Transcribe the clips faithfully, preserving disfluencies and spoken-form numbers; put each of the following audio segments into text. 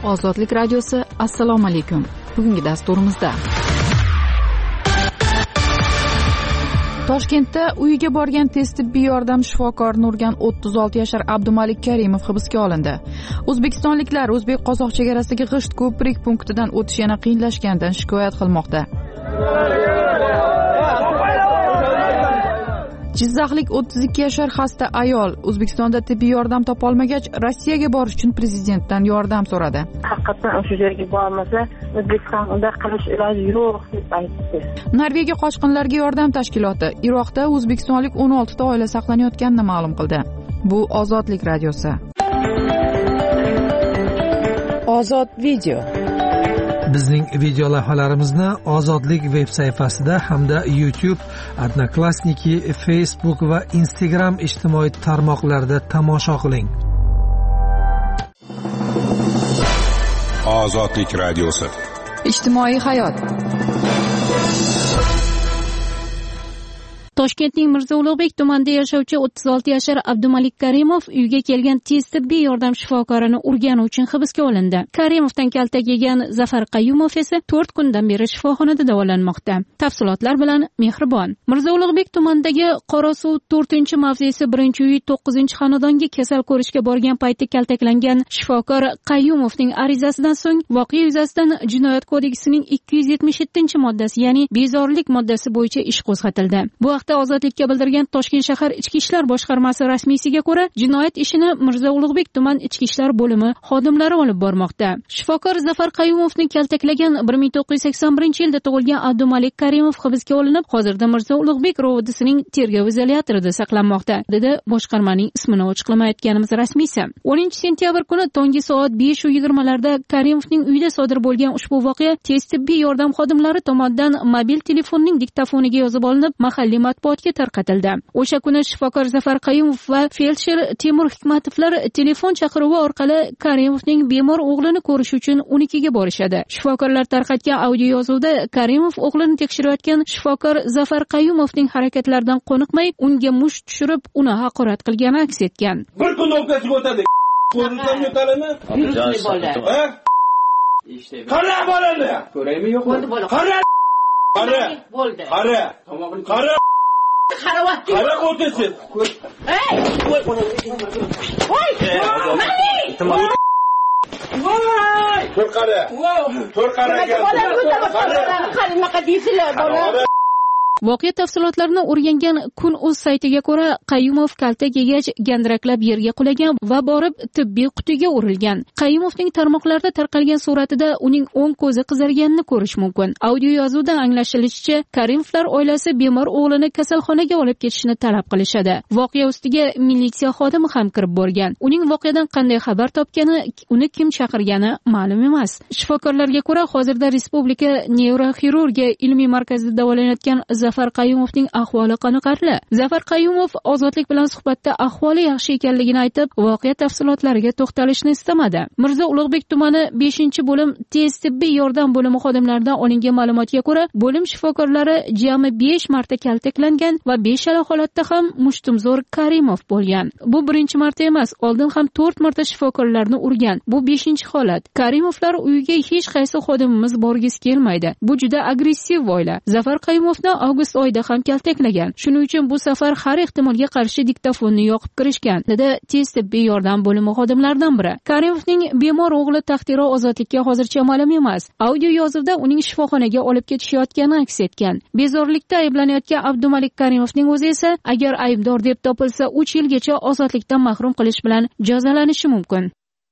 Ozodlik radiosi, assalomu alaykum. Bugungi dasturimizda Toshkentda uyiga borgan tez tibbiy yordam shifokorini urgan o'ttiz olti yashar Abdumalik Karimov hibsga olindi. O'zbekistonliklar o'zbek-qozoq chegarasidagi G'isht ko'prik punktidan o'tish yana qiyinlashganidan shikoyat qilmoqda. Jizzaxlik o'ttiz ikki yashar xasta ayol O'zbekistonda tibbiy yordam topolmagach, Rossiyaga borish uchun prezidentdan yordam so'radi. Haqiqatan o'sha yerga bormasa, O'zbekistonda qilish iloji yo'q deb aytdi. Norvegiya qochqinlarga yordam tashkiloti Iroqda o'zbekistonlik o'n olti ta oila saqlanayotganini ma'lum qildi. Bu Ozodlik radiosi. Ozod video. Bizning video lavhalarimizni Ozodlik veb sayfasida hamda YouTube, Odnoklassniki, Facebook va Instagram ijtimoiy tarmoqlarida tomosha qiling. Ozodlik radiosi. Ijtimoiy hayot. Toshkentning Mirzo Ulug'bek tumanida yashovchi o'ttiz olti yashar Abdumalik Karimov uyga kelgan tez tibbiy yordam shifokorini urgani uchun hibsga olindi. Karimovdan kaltak yegan Zafar Qayumov esa to'rt kundan beri shifoxonada davolanmoqda. Tafsilotlar bilan Mehribon. Mirzo Ulug'bek tumanidagi Qorasuv to'rtinchi mavzesi birinchi uy to'qqizinchi xonadonga kasal ko'rishga borgan paytda kaltaklangan shifokor Qayumovning arizasidan so'ng voqea yuzasidan Jinoyat kodeksining ikki yuz yetmish yettinchi moddasi, ya'ni bezorilik moddasi bo'yicha ish qo'zg'atildi. Bu Ozodlikka bildirgan Toshkent shahar Ichki ishlar boshqarmasi rasmiysiga ko'ra, jinoyat ishini Mirzo Ulug'bek tuman Ichki ishlar bo'limi xodimlari olib bormoqda. Shifokor Zafar Qayumovni kaltaklagan bir ming to'qqiz yuz sakson birinchi yilda tug'ilgan Abdumalik Karimov hibsga olinib, hozirda Mirzo Ulug'bek rovodisining tergov izolyatorida saqlanmoqda, dedi boshqarmaning ismini ochiqlamayotganimiz rasmiysi. o'ninchi sentyabr kuni tongi soat besh yigirma larda Karimovning uyida sodir bo'lgan ushbu voqea tez tibbiy yordam xodimlari tomonidan mobil telefonning diktafoniga yozib olinib, mahalliy matbuotga tarqatildi. O'sha kuni shifokor Zafar Qayumov va feldsher Temur Hikmatovlar telefon chaqiruvi orqali Karimovning bemor o'g'lini ko'rish uchun unikiga borishadi. Shifokorlar tarqatgan audio yozuvda Karimov o'g'lini tekshirayotgan shifokor Zafar Qayumovning harakatlaridan qoniqmay, unga musht tushirib, uni haqorat qilgani aks etgan. Bir kun o'tkazib o'tadi. Ko'rishdan yo'talimi? Ha? Qara bo'ladi. Ko'raymi yo'qmi? Qara. Qara. Bo'ldi. Qara. Qara. Qaravotdi. Qara o'tasiz. Ey! Voy! Voy! Mani! Voy! Tur qara. Tur qara. Qara. Voqea tafsilotlarini o'rgangan Kun.uz saytiga ko'ra, Qayumov kaltak yegach gandiraklab yerga qulagan va borib tibbiy qutiga urilgan. Qayumovning tarmoqlarda tarqalgan suratida uning o'ng ko'zi qizarganini ko'rish mumkin. Audio yozuvda anglashilishicha, Karimovlar oilasi bemor o'g'lini kasalxonaga olib ketishni talab qilishadi. Voqea ustiga militsiya xodimi ham kirib borgan. Uning voqeadan qanday xabar topgani, uni kim chaqirgani ma'lum emas. Shifokorlarga ko'ra, hozirda Respublika neyroxirurgiya ilmiy markazida davolanayotgan Zafar Qayumovning ahvoli qoniqarli. Zafar Qayumov Ozodlik bilan suhbatda ahvoli yaxshi ekanligini aytib, voqea tafsilotlariga to'xtalishni istamadi. Mirzo Ulug'bek tumani beshinchi bo'lim tez tibbiy yordam bo'limi xodimlaridan olingan ma'lumotga ko'ra, bo'lim shifokorlari jami besh marta kaltaklangan va beshala holatda ham mushtumzo'r Karimov bo'lgan. Bu birinchi marta emas, oldin ham to'rt marta shifokorlarni urgan. Bu beshinchi holat. Karimovlar uyiga hech qaysi xodimimiz borgisi kelmaydi. Bu juda agressiv oila. Zafar Qayumovni avgust oyida ham kaltaklagan. Shuning uchun bu safar har ehtimolga qarshi diktafonni yoqib kirishgan, dedi tez tibbiy yordam bo'limi xodimlaridan biri. Karimovning bemor o'g'li taqdiri ozodlikka hozircha ma'lum emas. Audio yozuvda uning shifoxonaga olib ketishayotgani aks etgan. Bezorilikda ayblanayotgan Abdumalik Karimovning o'zi esa agar aybdor deb topilsa uch yilgacha ozodlikdan mahrum qilish bilan jazolanishi mumkin.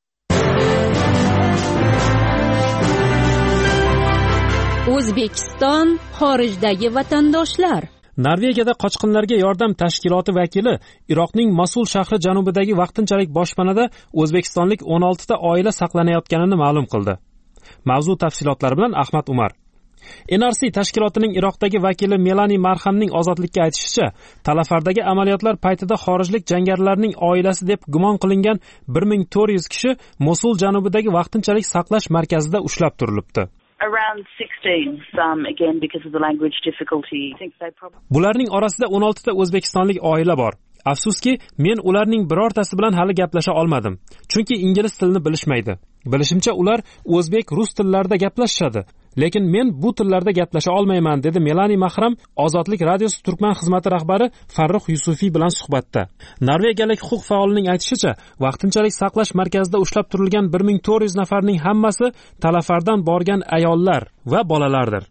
O'zbekiston xorijdagi vatandoshlar. Norvegiyada qochqinlarga yordam tashkiloti vakili Iroqning Mosul shahri janubidagi vaqtinchalik boshpanada o'zbekistonlik o'n olti ta oila saqlanayotganini ma'lum qildi. Mavzu tafsilotlari bilan Ahmad Umar. N R C tashkilotining Iroqdagi vakili Melani Marhamning ozodlikka aytishicha, Talafardagi amaliyotlar paytida xorijlik jangarilarning oilasi deb gumon qilingan bir ming to'rt yuz kishi Mosul janubidagi vaqtinchalik saqlash markazida ushlab turilibdi. Around sixteen, some again because of the language difficulty. I think they probably... Bularning orasida o'n olti ta o'zbekistonlik oila bor. Afsuski, men ularning birortasi bilan hali gaplasha olmadim, chunki ingliz tilini bilishmaydi. Bilishimcha ular o'zbek, rus tillarida gaplashishadi, lekin men bu tillarda gaplasha olmayman, dedi Melani Mahram Ozodlik radiosi Turkman xizmati rahbari Farruh Yusufiy bilan suhbatda. Norvegiyalik huquq faolining aytishicha, vaqtinchalik saqlash markazida ushlab turilgan bir ming to'rt yuz nafarning hammasi Talafardan borgan ayollar va bolalardir.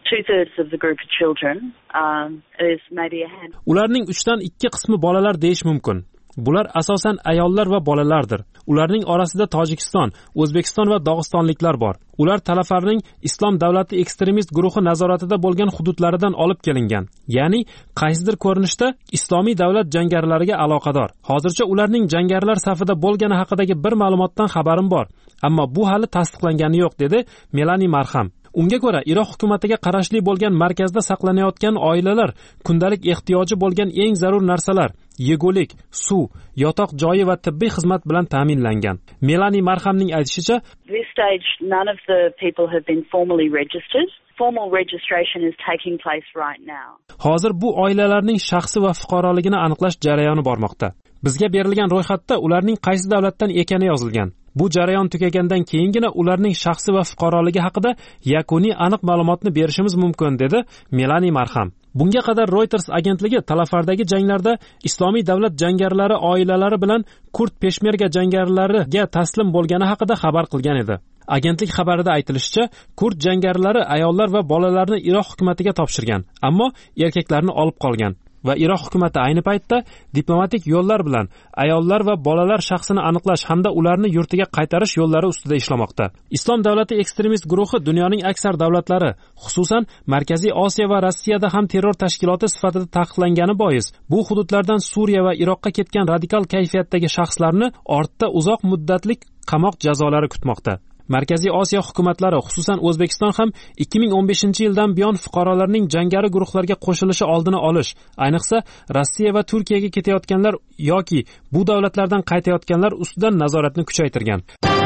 Ularning uchdan ikki qismi bolalar deyish mumkin. Bular asosan ayollar va bolalardir. Ularning orasida Tojikiston, O'zbekiston va Dog'istonliklar bor. Ular Talafarning Islom davlati ekstremist guruhi nazoratida bo'lgan hududlaridan olib kelingan. Ya'ni qaysidir ko'rinishda Islomiy davlat jangarilariga aloqador. Hozircha ularning jangarilar safida bo'lgani haqidagi bir ma'lumotdan xabarim bor, ammo bu hali tasdiqlangani yo'q, dedi Melani Marham. Unga ko'ra, Iroq hukumatiga qarashli bo'lgan markazda saqlanayotgan oilalar kundalik ehtiyoji bo'lgan eng zarur narsalar, yegulik, suv, yotoq joyi va tibbiy xizmat bilan ta'minlangan. Melani Marhamning aytishicha, this stage none of the people have been formally registered. Formal registration is taking place right now. Hozir bu oilalarning shaxsi va fuqaroligini aniqlash jarayoni bormoqda. Bizga berilgan ro'yxatda ularning qaysi davlatdan ekani yozilgan. Bu jarayon tugagandan keyingina ularning shaxsi va fuqaroligi haqida yakuniy aniq ma'lumotni berishimiz mumkin, dedi Melani Marham. Bunga qadar Reuters agentligi Talafardagi janglarda Islomiy davlat jangarilari oilalari bilan kurd peshmerga jangarilariga taslim bo'lgani haqida xabar qilgan edi. Agentlik xabarida aytilishicha, kurd jangarilari ayollar va bolalarni Iroq hukumatiga topshirgan, ammo erkaklarni olib qolgan. Va Iroq hukumati ayni paytda diplomatik yo'llar bilan ayollar va bolalar shaxsini aniqlash hamda ularni yurtiga qaytarish yo'llari ustida ishlamoqda. Islom davlati ekstremist guruhi dunyoning aksar davlatlari, xususan Markaziy Osiyo va Rossiyada ham terror tashkiloti sifatida taqiqlangani bois, bu hududlardan Suriya va Iroqqa ketgan radikal kayfiyatdagi shaxslarni ortda uzoq muddatlik qamoq jazolari kutmoqda. Markaziy Osiyo hukumatlari, xususan O'zbekiston ham ikki ming o'n beshinchi yildan buyon fuqarolarning jangari guruhlarga qo'shilishi oldini olish, ayniqsa Rossiya va Turkiyaga ketayotganlar yoki bu davlatlardan qaytayotganlar ustidan nazoratni kuchaytirgan.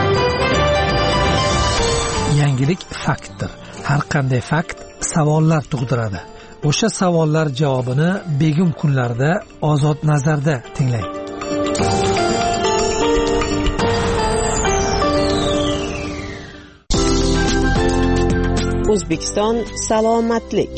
Yangilik faktdir. Har qanday fakt savollar tug'diradi. O'sha savollar javobini begim kunlarda Ozod nazarda tinglang. O'zbekiston salomatlik.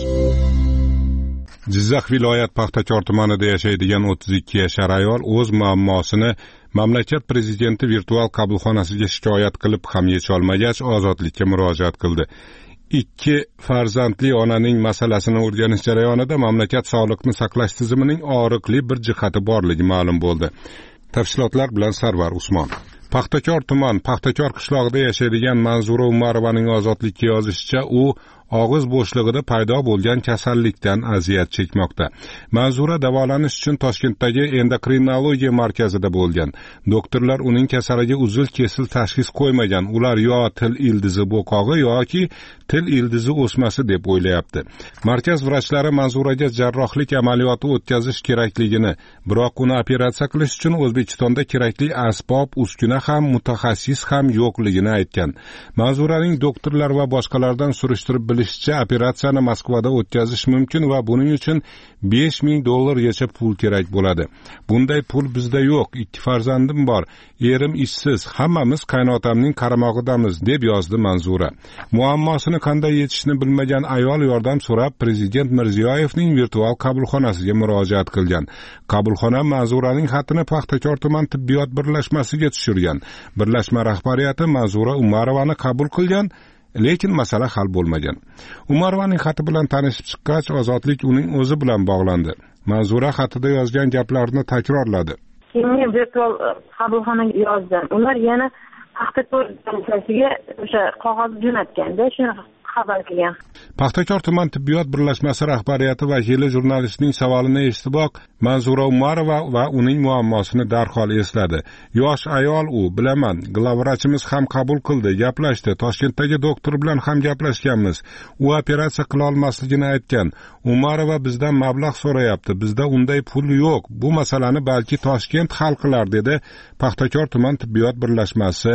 Jizzax viloyat Paxtakor tumanida yashaydigan o'ttiz ikki yashar ayol o'z muammosini mamlakat prezidenti virtual qabulxonasiga shikoyat qilib ham yecholmagach ozodlikka murojaat qildi. Ikki farzandli onaning masalasini o'rganish jarayonida mamlakat sog'liqni saqlash tizimining og'riqli bir jihati borligi ma'lum bo'ldi. Tafsilotlar bilan Sarvar Usmon. Paxtakor tuman Paxtakor qishlog'ida yashaydigan Manzura Umarovaning ozodlikka yozishicha, u og'iz bo'shlig'ida paydo bo'lgan kasallikdan aziyat chekmoqda. Manzura davolanish uchun Toshkentdagi endokrinologiya markazida bo'lgan. Doktorlar uning kasaliga uzil-kesil tashxis qo'ymagan. Ular yo til ildizi bo'qog'i yoki til ildizi o'smasi deb o'ylayapti. Markaz vrachlari Manzuraga jarrohlik amaliyoti o'tkazish kerakligini, biroq uni operatsiya qilish uchun O'zbekistonda kerakli asbob, uskuna ham, mutaxassis ham yo'qligini aytgan. Manzuraning doktorlar va boshqalardan surishtirib bilishicha, operatsiyani Moskvada o'tkazish mumkin va buning uchun besh ming dollargacha pul kerak bo'ladi. Bunday pul bizda yo'q. Ikki farzandim bor. Erim ishsiz. Hammamiz qaynotamning qaramog'idamiz, deb yozdi Manzura. Muammosini qanday yechishni bilmagan ayol yordam so'rab Prezident Mirziyoyevning virtual qabulxonasiga murojaat qilgan. Qabulxona Manzuraning xatini Paxtakor tuman tibbiyot birlashmasiga tushirgan. Birlashma rahbariyati Manzura Umarovani qabul qilgan, lekin masala hal bo'lmagan. Umarovaning xati bilan tanishib chiqqach, ozodlik uning o'zi bilan bog'landi. Manzura xatida yozgan gaplarini takrorladi. Men virtual qabulxonaga yozdim. Ular yana Paxtakor komissiyasiga o'sha qog'oz jo'natganda shuni xabar qilgan. Paxtakor tuman tibbiyot birlashmasi rahbariyati vakili jurnalistning savolini eshitib, Manzura Umarova va uning muammosini darhol esladi. Yosh ayol u, bilaman, glavvrachimiz ham qabul qildi, gaplashdi, Toshkentdagi doktor bilan ham gaplashganmiz. U operatsiya qila olmasligini aytgan. Umarova bizdan mablag' so'rayapti, bizda unday pul yo'q. Bu masalani balki Toshkent hal qilar, dedi Paxtakor tuman tibbiyot birlashmasi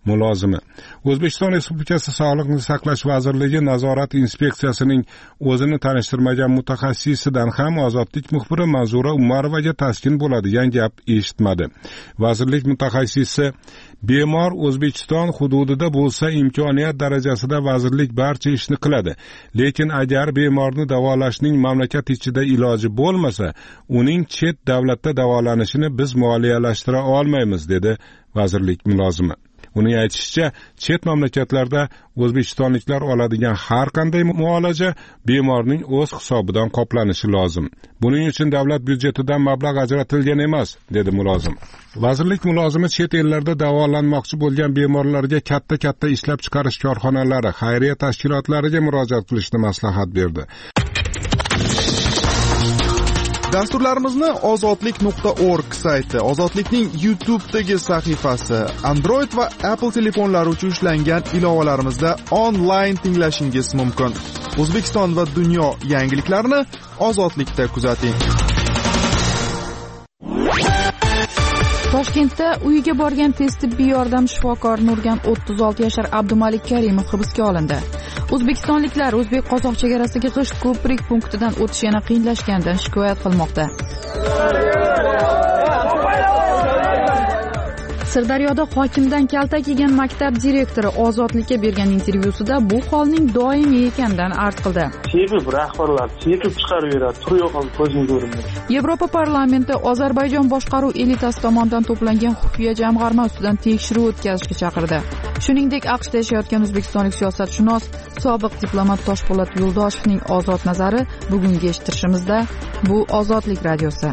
mulozimi. O'zbekiston Respublikasi Sog'liqni saqlash vazirligi nazorat inspeksiyasining o'zini tanishtirmagan mutaxassisidan ham ozodlik muxbiri Manzura Umarovaga taskin bo'ladigan gap eshitmadi. Vazirlik mutaxassisi bemor O'zbekiston hududida bo'lsa imkoniyat darajasida vazirlik barcha ishni qiladi. Lekin agar bemorni davolashning mamlakat ichida iloji bo'lmasa, uning chet davlatda davolanishini biz moliyalashtira olmaymiz, dedi vazirlik mulozimi. Uning aytishicha, chet mamlakatlarda o'zbekistonliklar oladigan har qanday muolaja bemorning o'z hisobidan qoplanishi lozim. Buning uchun davlat byudjetidan mablag' ajratilgan emas, dedi mulozim. Vazirlik mulozimi chet ellarda davolanmoqchi bo'lgan bemorlarga katta-katta ishlab chiqarish korxonalari, xayriya tashkilotlariga murojaat qilishni maslahat berdi. Dasturlarimizni ozodlik nuqta org sayti, Ozodlikning YouTube'dagi sahifasi, Android va Apple telefonlari uchun ishlangan ilovalarimizda onlayn tinglashingiz mumkin. O'zbekiston va dunyo yangiliklarini Ozodlikda kuzating. Toshkentda uyiga borgan tez tibbiy yordam shifokori Nurgan o'ttiz olti yashar Abdumalik Karimov hibsga olindi. O'zbekistonliklar o'zbek-qozoq chegarasiga g'isht ko'prik punktidan o'tish yana qiyinlashganidan shikoyat qilmoqda. Sirdaryoda hokimdan kaltak yegan maktab direktori Ozodlikka bergan intervyusida bu holning doimiy ekanidan arz qildi. Chekib rahbarlar chekib chiqaraveradi, turib qolib ko'zim ko'rinmaydi. Yevropa parlamenti Ozarbayjon boshqaruv elitasi tomonidan to'plangan xufiya jamg'arma ustidan tekshiruv o'tkazishga chaqirdi. Shuningdek, AQShda yashayotgan o'zbekistonlik siyosatshunos, sobiq diplomat Toshpo'lat Yo'ldoshevning ozod nazari bugungi eshittirishimizda. Bu Ozodlik radiosi.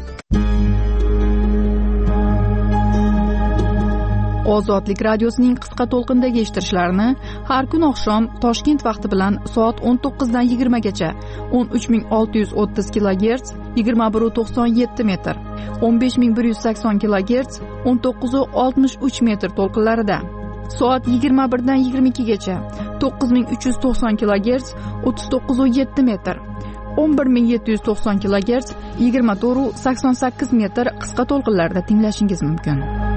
Ozodlik radiosining qisqa to'lqindagi eshittirishlarini har kun oqshom Toshkent vaqti bilan soat o'n to'qqizdan yigirma gacha o'n uch ming olti yuz o'ttiz kilogerts yigirma bir nuqta to'qson yetti metr, o'n besh ming bir yuz sakson kilogerts o'n to'qqiz nuqta oltmish uch metr to'lqinlarida, soat yigirma birdan yigirma ikki gacha to'qqiz ming uch yuz to'qson kilogerts o'ttiz to'qqiz nuqta yetti metr, o'n bir ming yetti yuz to'qson kilogerts yigirma to'rt nuqta sakson sakkiz metr qisqa to'lqinlarda tinglashingiz mumkin.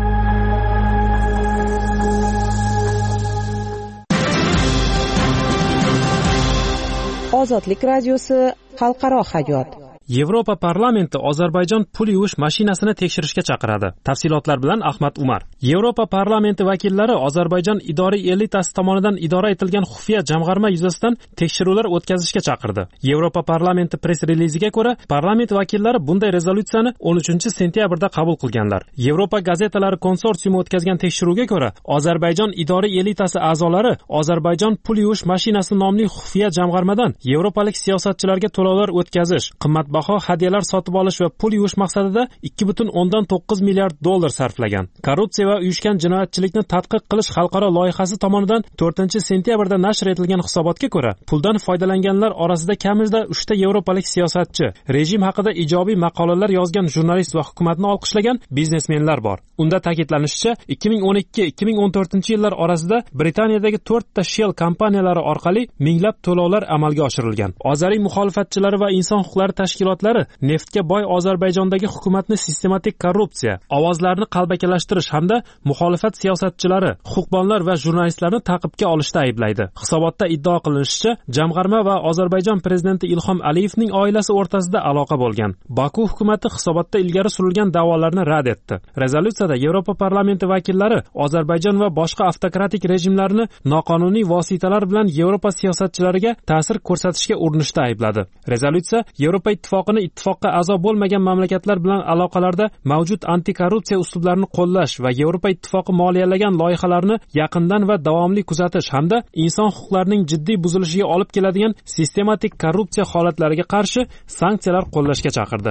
Ozodlik radiosi xalqaro hayot. Yevropa parlamenti Ozarbayjon pul yuvish mashinasini tekshirishga chaqiradi. Tafsilotlar bilan Ahmad Umar. Yevropa parlamenti vakillari Ozarbayjon idoriy elitasi tomonidan idora etilgan xufiya jamg'arma yuzasidan tekshiruvlar o'tkazishga chaqirdi. Yevropa parlamenti press-reliziga ko'ra, parlament vakillari bunday rezolyutsiyani o'n uchinchi sentyabrda qabul qilganlar. Yevropa gazetalari konsorsiumi o'tkazgan tekshiruvga ko'ra, Ozarbayjon idoriy elitasi a'zolari Ozarbayjon pul yuvish mashinasi nomli xufiya jamg'armadan yevropalik siyosatchilarga to'lovlar o'tkazish, qimmat baho hadyalar sotib olish va pul yuvish maqsadida ikki butun o'ndan to'qqiz milliard dollar sarflagan. Korrupsiya va uyushgan jinoyatchilikni tadqiq qilish xalqaro loyihasi tomonidan to'rtinchi sentyabrda nashr etilgan hisobotga ko'ra, puldan foydalanganlar orasida kamida uchta yevropalik siyosatchi, rejim haqida ijobiy maqolalar yozgan jurnalist va hukumatni olqishlagan biznesmenlar bor. Unda ta'kidlanishicha, ikki ming o'n ikki ikki ming o'n to'rtinchi yillar orasida Britaniyadagi to'rtta Shell kompaniyalari orqali minglab to'lovlar amalga oshirilgan. Ozariy muxolifatchilari va inson huquqlari tashkilotlari neftga boy Ozarbayjondagi hukumatni sistematik korrupsiya, ovozlarni qalbakilashtirish hamda muxolifat siyosatchilari, huquqbonlar va jurnalistlarni ta'qibga olishda ayblaydi. Hisobotda iddao qilinishicha, jamg'arma va Ozarbayjon prezidenti Ilhom Aliyevning oilasi o'rtasida aloqa bo'lgan. Baku hukumati hisobotda ilgari surilgan da'volarni rad etdi. Rezolyutsiyada Yevropa parlamenti vakillari Ozarbayjon va boshqa avtokratik rejimlarni noqonuniy vositalar bilan Yevropa siyosatchilariga ta'sir ko'rsatishga urinishda aybladi. Rezolyutsiya Yevropa ittifoqini ittifoqqa a'zo bo'lmagan mamlakatlar bilan aloqalarda mavjud antikorrupsiya uslublarini qo'llash va Yevropa ittifoqi moliyalagan loyihalarni yaqindan va davomli kuzatish hamda inson huquqlarining jiddiy buzilishiga olib keladigan sistematik korrupsiya holatlariga qarshi sanksiyalar qo'llashga chaqirdi.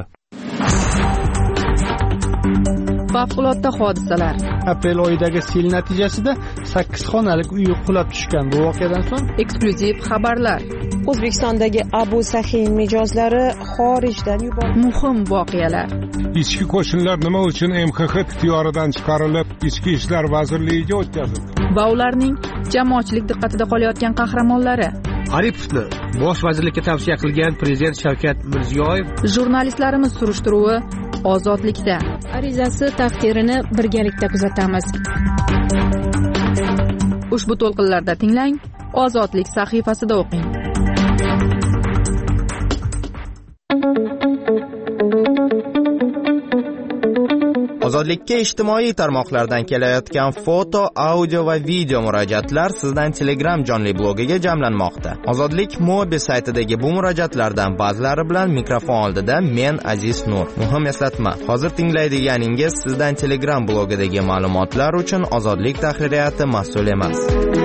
Favqulodda hodisalar. Aprel oyidagi sel natijasida sakkiz xonalik uy qulab tushgan. Bu voqeadan so'ng eksklyuziv xabarlar. O'zbekistondagi Abu Sahin mijozlari xorijdan yuborildi. Muhim voqealar. Ichki qo'shinlar nima uchun M X X ixtiyoridan chiqarilib, Ichki ishlar vazirligiga o'tkazildi? Va ularning jamoatchilik diqqatida qolayotgan qahramonlari. Aripovni bosh vazirlikka tavsiya qilgan prezident Shavkat Mirziyoyev. Jurnalistlarimiz surishtiruvi Ozodlikda. Arizasi taqdirini birgalikda kuzatamiz. ushbu to'lqinlarda tinglang, Ozodlik sahifasida o'qing. Ozodlikka ijtimoiy tarmoqlardan kelayotgan foto, audio va video murojaatlar sizdan Telegram jonli blogiga jamlanmoqda. Ozodlik Mobi saytidagi bu murojaatlardan ba'zilari bilan mikrofon oldida men Aziz Nur. Muhim eslatma: hozir tinglaydiganingiz sizdan Telegram blogidagi ma'lumotlar uchun Ozodlik tahririyati mas'ul emas.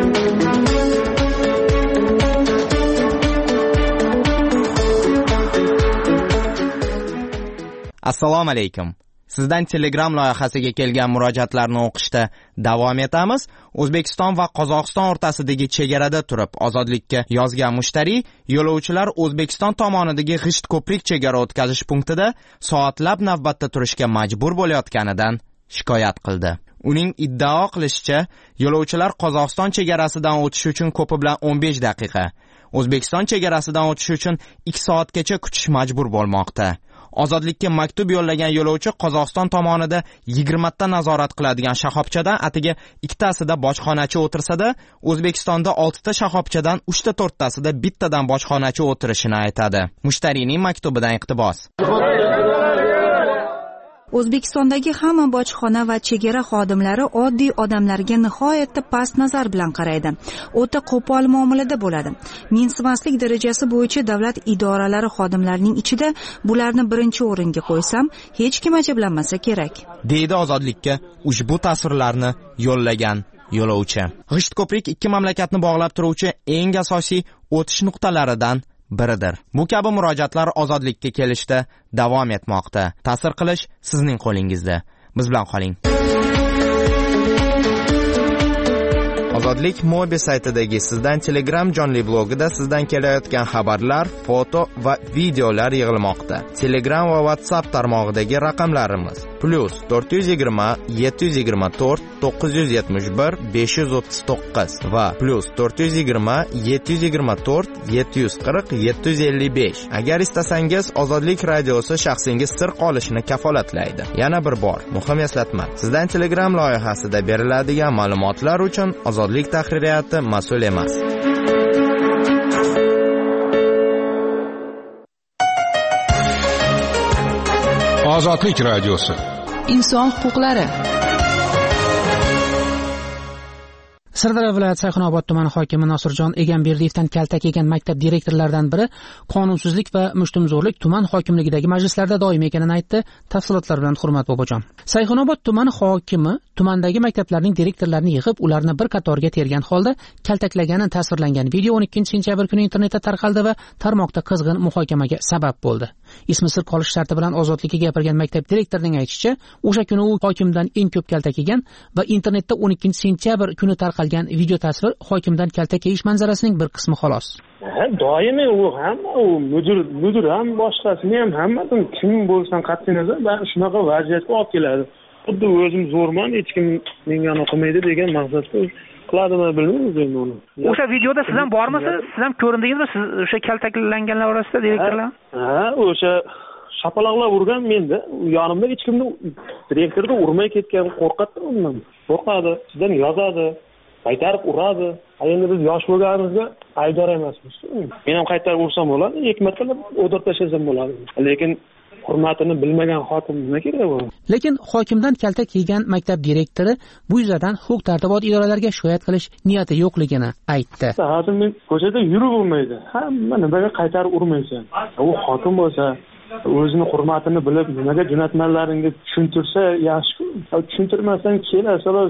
Assalomu alaykum. Sizdan Telegram loyihasiga kelgan murojaatlarni o'qishda davom etamiz. O'zbekiston va Qozog'iston o'rtasidagi chegarada turib ozodlikka yozgan mushtariy yo'lovchilar O'zbekiston tomonidagi G'isht ko'prik chegara o'tkazish punktida soatlab navbatda turishga majbur bo'layotganidan shikoyat qildi. Uning iddao qilishicha, yo'lovchilar Qozog'iston chegarasidan o'tish uchun ko'pi bilan o'n besh daqiqa, O'zbekiston chegarasidan o'tish uchun ikki soatgacha kutish majbur bo'lmoqda. Ozodlikka maktub yo'llagan yo'lovchi Qozog'iston tomonida yigirma ta nazorat qiladigan shahobchadan atiga ikkitasida bojxonachi o'tirsada, O'zbekistonda olti ta shahobchadan uch ta to'rt tasida bittadan bojxonachi o'tirishini aytadi. Mushtariyning maktubidan iqtibos. O'zbekistondagi hamma bojxona va chegara xodimlari oddiy odamlarga nihoyatda past nazar bilan qaraydi. O'ta qo'pol muomalada bo'ladi. Mensimaslik darajasi bo'yicha davlat idoralari xodimlarining ichida bularni birinchi o'ringa qo'ysam, hech kim ajablanmasa kerak, deydi Ozodlikka ushbu tasvirlarni yo'llagan yo'lovchi. G'isht ko'prik ikki mamlakatni bog'lab turuvchi eng asosiy o'tish nuqtalaridan biridir. Bu kabi murojaatlar Ozodlikka kelishda davom etmoqda. Ta'sir qilish sizning qo'lingizda. Biz bilan qoling. Ozodlik Mobi saytidagi sizdan Telegram jonli blogida sizdan kelayotgan xabarlar, foto va videolar yig'ilmoqda. Telegram va WhatsApp tarmog'idagi raqamlarimiz: plus to'rt yuz yigirma yetti yuz yigirma to'rt to'qqiz yuz yetmish bir besh yuz o'ttiz to'qqiz va plus to'rt yuz yigirma yetti yuz yigirma to'rt yetti yuz qirq yetti yuz ellik besh. Agar istasangiz, Ozodlik radiosi shaxsingiz sir qolishini kafolatlaydi. Yana bir bor muhim eslatma: sizdan Telegram loyihasida beriladigan ma'lumotlar uchun Ozodlik tahririyati mas'ul emas. Ozodlik radiosi. Inson huquqlari. Sirdaryo viloyati Sayxunobod tumani hokimi Nosirjon Egamberdiyevdan kaltak yegan maktab direktorlaridan biri qonunsizlik va mushtumzo'rlik tuman hokimligidagi majlislarda doim ekanini aytdi. Tafsilotlar bilan Hurmat Bobojon. Sayxunobod tumani hokimi tumandagi maktablarning direktorlarini yig'ib, ularni bir qatorga tergan holda kaltaklagani tasvirlangan video o'n ikkinchi sentyabr kuni internetda tarqaldi va tarmoqda qizg'in muhokamaga sabab bo'ldi. Ismi sir qolish sharti bilan ozodlikka gapirgan maktab direktorining aytishicha, o'sha kuni u hokimdan eng ko'p kaltak yegan va internetda o'n ikkinchi sentyabr kuni tarqalgan video tasvir hokimdan kaltak yeyish manzarasining bir qismi xolos. Ha, doimiy u hamma u mudir mudir ham boshqasini ham hammasini kim bo'lsan qat'iy nazar bari shunaqa vaziyatga olib keladi. Xuddi o'zim zo'rman, hech kim menga o'qimaydi degan maqsadda qiladimi bilmaymiz endi uni. O'sha videoda siz ham bormisiz? Siz ham ko'rindingizmi? Siz o'sha kaltaklanganlar orasida direktorlar? Ha, o'sha shapaloqlab urgan menda. Yonimda hech kimni direktorda urmay ketgan, qo'rqatdi undan. Qo'rqadi, sizdan yozadi, qaytarib uradi. Endi biz yosh bo'lganimizda aybdor emasmiz. Men ham qaytarib ursam bo'ladi, ikki marta o'dirib tashlasam bo'ladi. Lekin hurmatini bilmagan hokim nima kerak bu? Lekin hokimdan kaltak yegan maktab direktori bu yuzasidan huquq tartibot idoralariga shikoyat qilish niyati yo'qligini aytdi. Hozir men ko'chada yurib bo'lmaydi. Hamma nimaga qaytarib urmaysan? U hokim bo'lsa, o'zini hurmatini bilib, nimaga jo'natmalaringizni tushuntirsa yaxshi-ku. Tushuntirmasdan kelasalar,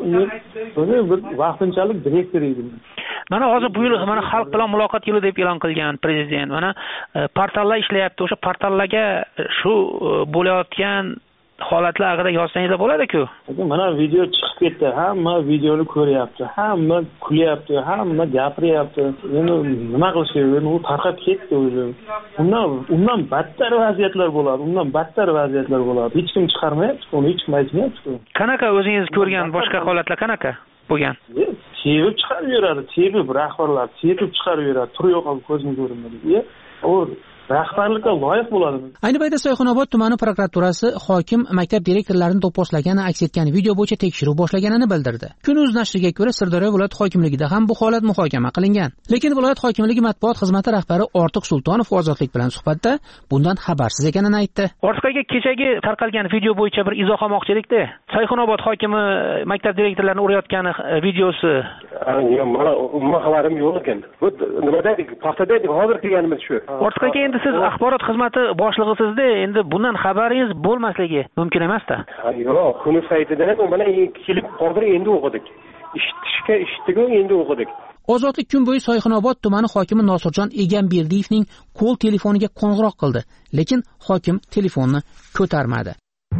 o'zi bir vaqtinchalik direktor edi. Mana hozir bu yil mana xalq bilan muloqot yili deb e'lon qilgan prezident. Mana portallar ishlayapti. O'sha portallarga shu bo'layotgan holatlar haqida yozsangizlar bo'ladi-ku. Mana video chiqib ketdi. Hamma videoni ko'ryapti. Hamma kulyapti, hamma gapiryapti. Endi nima qilish kerak? U tarqab ketdi o'zi. Undan undan battar vaziyatlar bo'ladi. Undan battar vaziyatlar bo'ladi. Hech kim chiqarmayapti, uni hech kim aytmayapti. Qanaqa o'zingiz ko'rgan boshqa holatlar qanaqa bo'lgan? Tepib chiqarib yuradi, tepib rahbarlar tepib chiqarib yuradi. Tur yo'q ham ko'zim ko'rinmaydi. U rahbarlikka loyiq bo'ladi. Ayni paytda Sayxunobod tumani prokuraturasi hokim maktab direktorlarini do'pposlagani aks etgan video bo'yicha tekshiruv boshlaganini bildirdi. Kun.uz nashriga ko'ra Sirdaryo viloyat hokimligida ham bu holat muhokama qilingan. Lekin viloyat hokimligi matbuot xizmati rahbari Ortiq Sultonov Ozodlik bilan suhbatda bundan xabarsiz ekanini aytdi. Ortiqaga kechagi tarqalgan video bo'yicha bir izoh olmoqchilikda. Sayxunobod hokimi maktab direktorlarini urayotgani videosi. Mana umuman xabarim yo'q ekan. Bu nimada paxtada hozir kelganimiz shu. Ortiqaga endi siz axborot xizmati boshlig'isizda, endi bundan xabaringiz bo'lmasligi mumkin emas-da. Yo'q, Kun.uz saytidan mana kelib hozir endi o'qidik. Eshitishga eshitdik-ku, endi o'qidik. Ozodlik kun bo'yi Sayxunobod tumani hokimi Nosirjon Egamberdiyevning qo'l telefoniga qo'ng'iroq qildi, lekin hokim telefonni ko'tarmadi.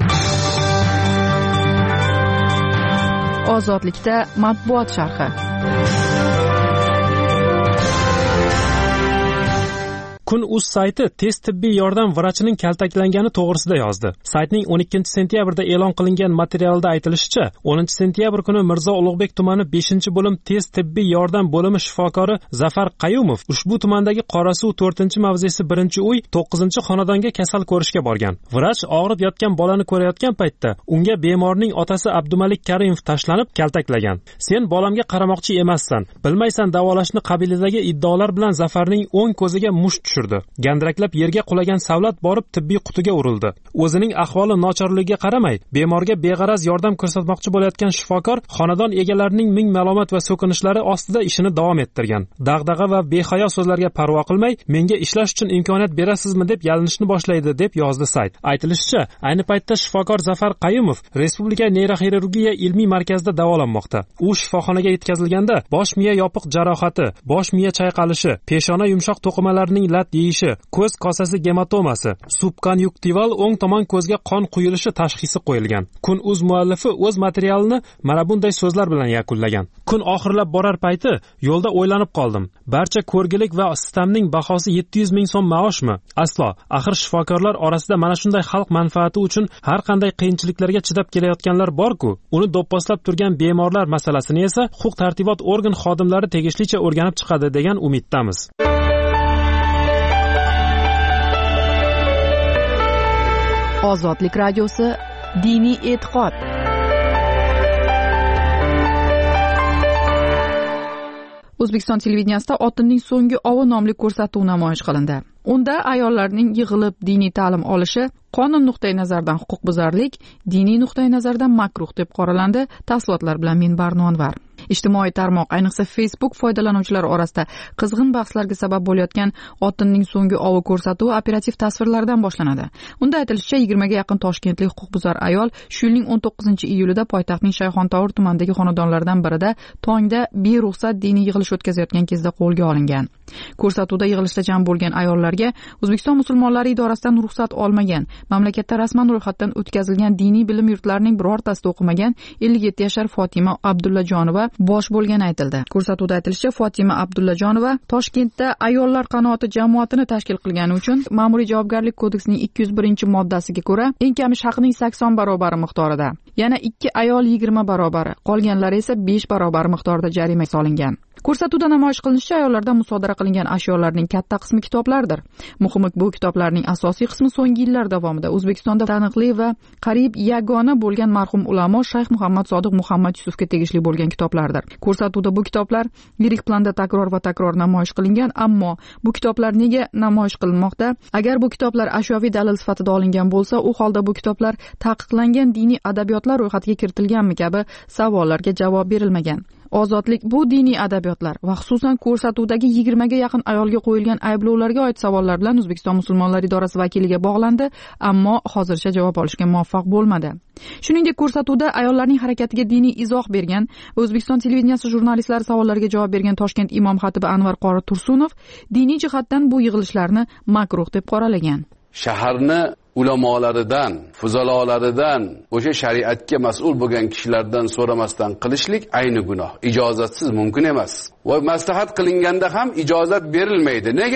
Ozodlikda matbuot sharhi. Kun.uz sayti tez tibbiy yordam vrachining kaltaklangani to'g'risida yozdi. Saytning o'n ikkinchi sentyabrda e'lon qilingan materialda aytilishicha, o'ninchi sentyabr kuni Mirzo Ulug'bek tumani beshinchi bo'lim tez tibbiy yordam bo'limi shifokori Zafar Qayumov ushbu tumandagi Qorasuv to'rtinchi mavzesi birinchi uy to'qqizinchi xonadonga kasal ko'rishga borgan. Vrach og'rib yotgan bolani ko'rayotgan paytda unga bemorning otasi Abdumalik Karimov tashlanib kaltaklagan. Sen bolamga qaramoqchi emassan, bilmaysan davolashni qabilidagi iddaolar bilan Zafarning o'ng ko'ziga musht Gandraklab yerga qulagan savlat borib tibbiy qutiga urildi. O'zining ahvoli nochorligiga qaramay, bemorga beg'araz yordam ko'rsatmoqchi bo'layotgan shifokor xonadon egalarining ming malomat va so'kinishlari ostida ishini davom ettirgan. Dag'dag'a va behayo so'zlarga parvo qilmay, menga ishlash uchun imkoniyat berasizmi deb yalinishni boshlaydi deb yozdi sayt. Aytilishicha, ayni paytda shifokor Zafar Qayumov Respublika neyroxirurgiya ilmiy markazida davolanmoqda. U shifoxonaga yetkazilganda bosh miya yopiq jarohati, bosh miya chayqalishi, peshona yumshoq to'qimalarining lat yeyishi, ko'z kosasi gematomasi, subkonjunktival o'ng tomon ko'zga qon quyilishi tashxisi qo'yilgan. Kun.uz muallifi o'z materialini mana bunday so'zlar bilan yakunlagan. Kun oxirlab borar payti yo'lda o'ylanib qoldim. Barcha ko'rgilik va sistemning bahosi yetti yuz ming so'm maoshmi? Aslo. Axir shifokorlar orasida mana shunday xalq manfaati uchun har qanday qiyinchiliklarga chidab kelayotganlar bor-ku. Uni do'pposlab turgan bemorlar masalasini esa huquq-tartibot organ xodimlari tegishlicha o'rganib chiqadi degan umiddamiz. Ozodlik radiosi diniy e'tiqod. O'zbekiston televideniyasida Otinning so'nggi ovi nomli ko'rsatuv namoyish qilindi. Unda ayollarning yig'ilib diniy ta'lim olishi qonun nuqtai nazaridan huquqbuzarlik, diniy nuqtai nazaridan makruh deb qoralandi. Tafsilotlar bilan men Barnonvar. Ijtimoiy tarmoq, ayniqsa Facebook foydalanuvchilari orasida qizg'in bahslarga sabab bo'layotgan Otinning so'nggi ovi ko'rsatuvi operativ tasvirlardan boshlanadi. Unda aytilishicha, yigirmaga yaqin toshkentlik huquqbuzar ayol shu yilning o'n to'qqizinchi iyulida poytaxtning Shayxontohur tumanidagi xonadonlardan birida tongda beruxsat diniy yig'ilish o'tkazayotgan kezda qo'lga olingan. Ko'rsatuvda yig'ilishda jam bo'lgan ayollarga O'zbekiston musulmonlari idorasidan ruxsat olmagan, mamlakatda rasman ro'yxatdan o'tkazilgan diniy bilim yurtlarining birortasida o'qimagan ellik yetti yashar Fotima Abdullajonova bosh bo'lgani aytildi. Ko'rsatuvda aytilishicha, Fotima Abdullajonova Toshkentda ayollar qanoati jamoatini tashkil qilgani uchun Ma'muriy javobgarlik kodeksining ikki yuz birinchi moddasiga ko'ra eng kami haqning sakson barobari miqdorida, yana ikki ayol yigirma barobari, qolganlari esa besh barobari miqdorida jarima solingan. Ko'rsatuvda namoyish qilinishicha, ayollardan musodara qilingan ashyolarning katta qismi kitoblardir. Muhimi, bu kitoblarning asosiy qismi so'nggi yillar davomida O'zbekistonda taniqli va qariyb yagona bo'lgan marhum ulamo Shayx Muhammad Sodiq Muhammad Yusufga tegishli bo'lgan kitoblardir. Ko'rsatuvda bu kitoblar yirik planda takror va takror namoyish qilingan, ammo bu kitoblar nega namoyish qilinmoqda? Agar bu kitoblar ashyoviy dalil sifatida olingan bo'lsa, u holda bu kitoblar taqiqlangan diniy adabiyotlar ro'yxatiga kiritilganmi kabi savollarga javob berilmagan. Ozodlik bu diniy adabiyotlar va xususan ko'rsatuvdagi yigirmaga yaqin ayolga qo'yilgan ayblovlarga oid savollar bilan O'zbekiston musulmonlari idorasi vakiliga bog'landi, ammo hozircha javob olishga muvaffaq bo'lmadi. Shuningdek, ko'rsatuvda ayollarning harakatiga diniy izoh bergan O'zbekiston televideniyasi jurnalistlari savollariga javob bergan Toshkent imom xatibi Anvar qori Tursunov diniy jihatdan bu yig'ilishlarni makruh deb qoralagan. Shaharni ulamolaridan, fuzalolaridan, o'sha shariatga mas'ul bo'lgan kishilardan so'ramasdan qilishlik ayni gunoh. Ijozatsiz mumkin emas. Va maslahat qilinganda ham ijozat berilmaydi. Nega?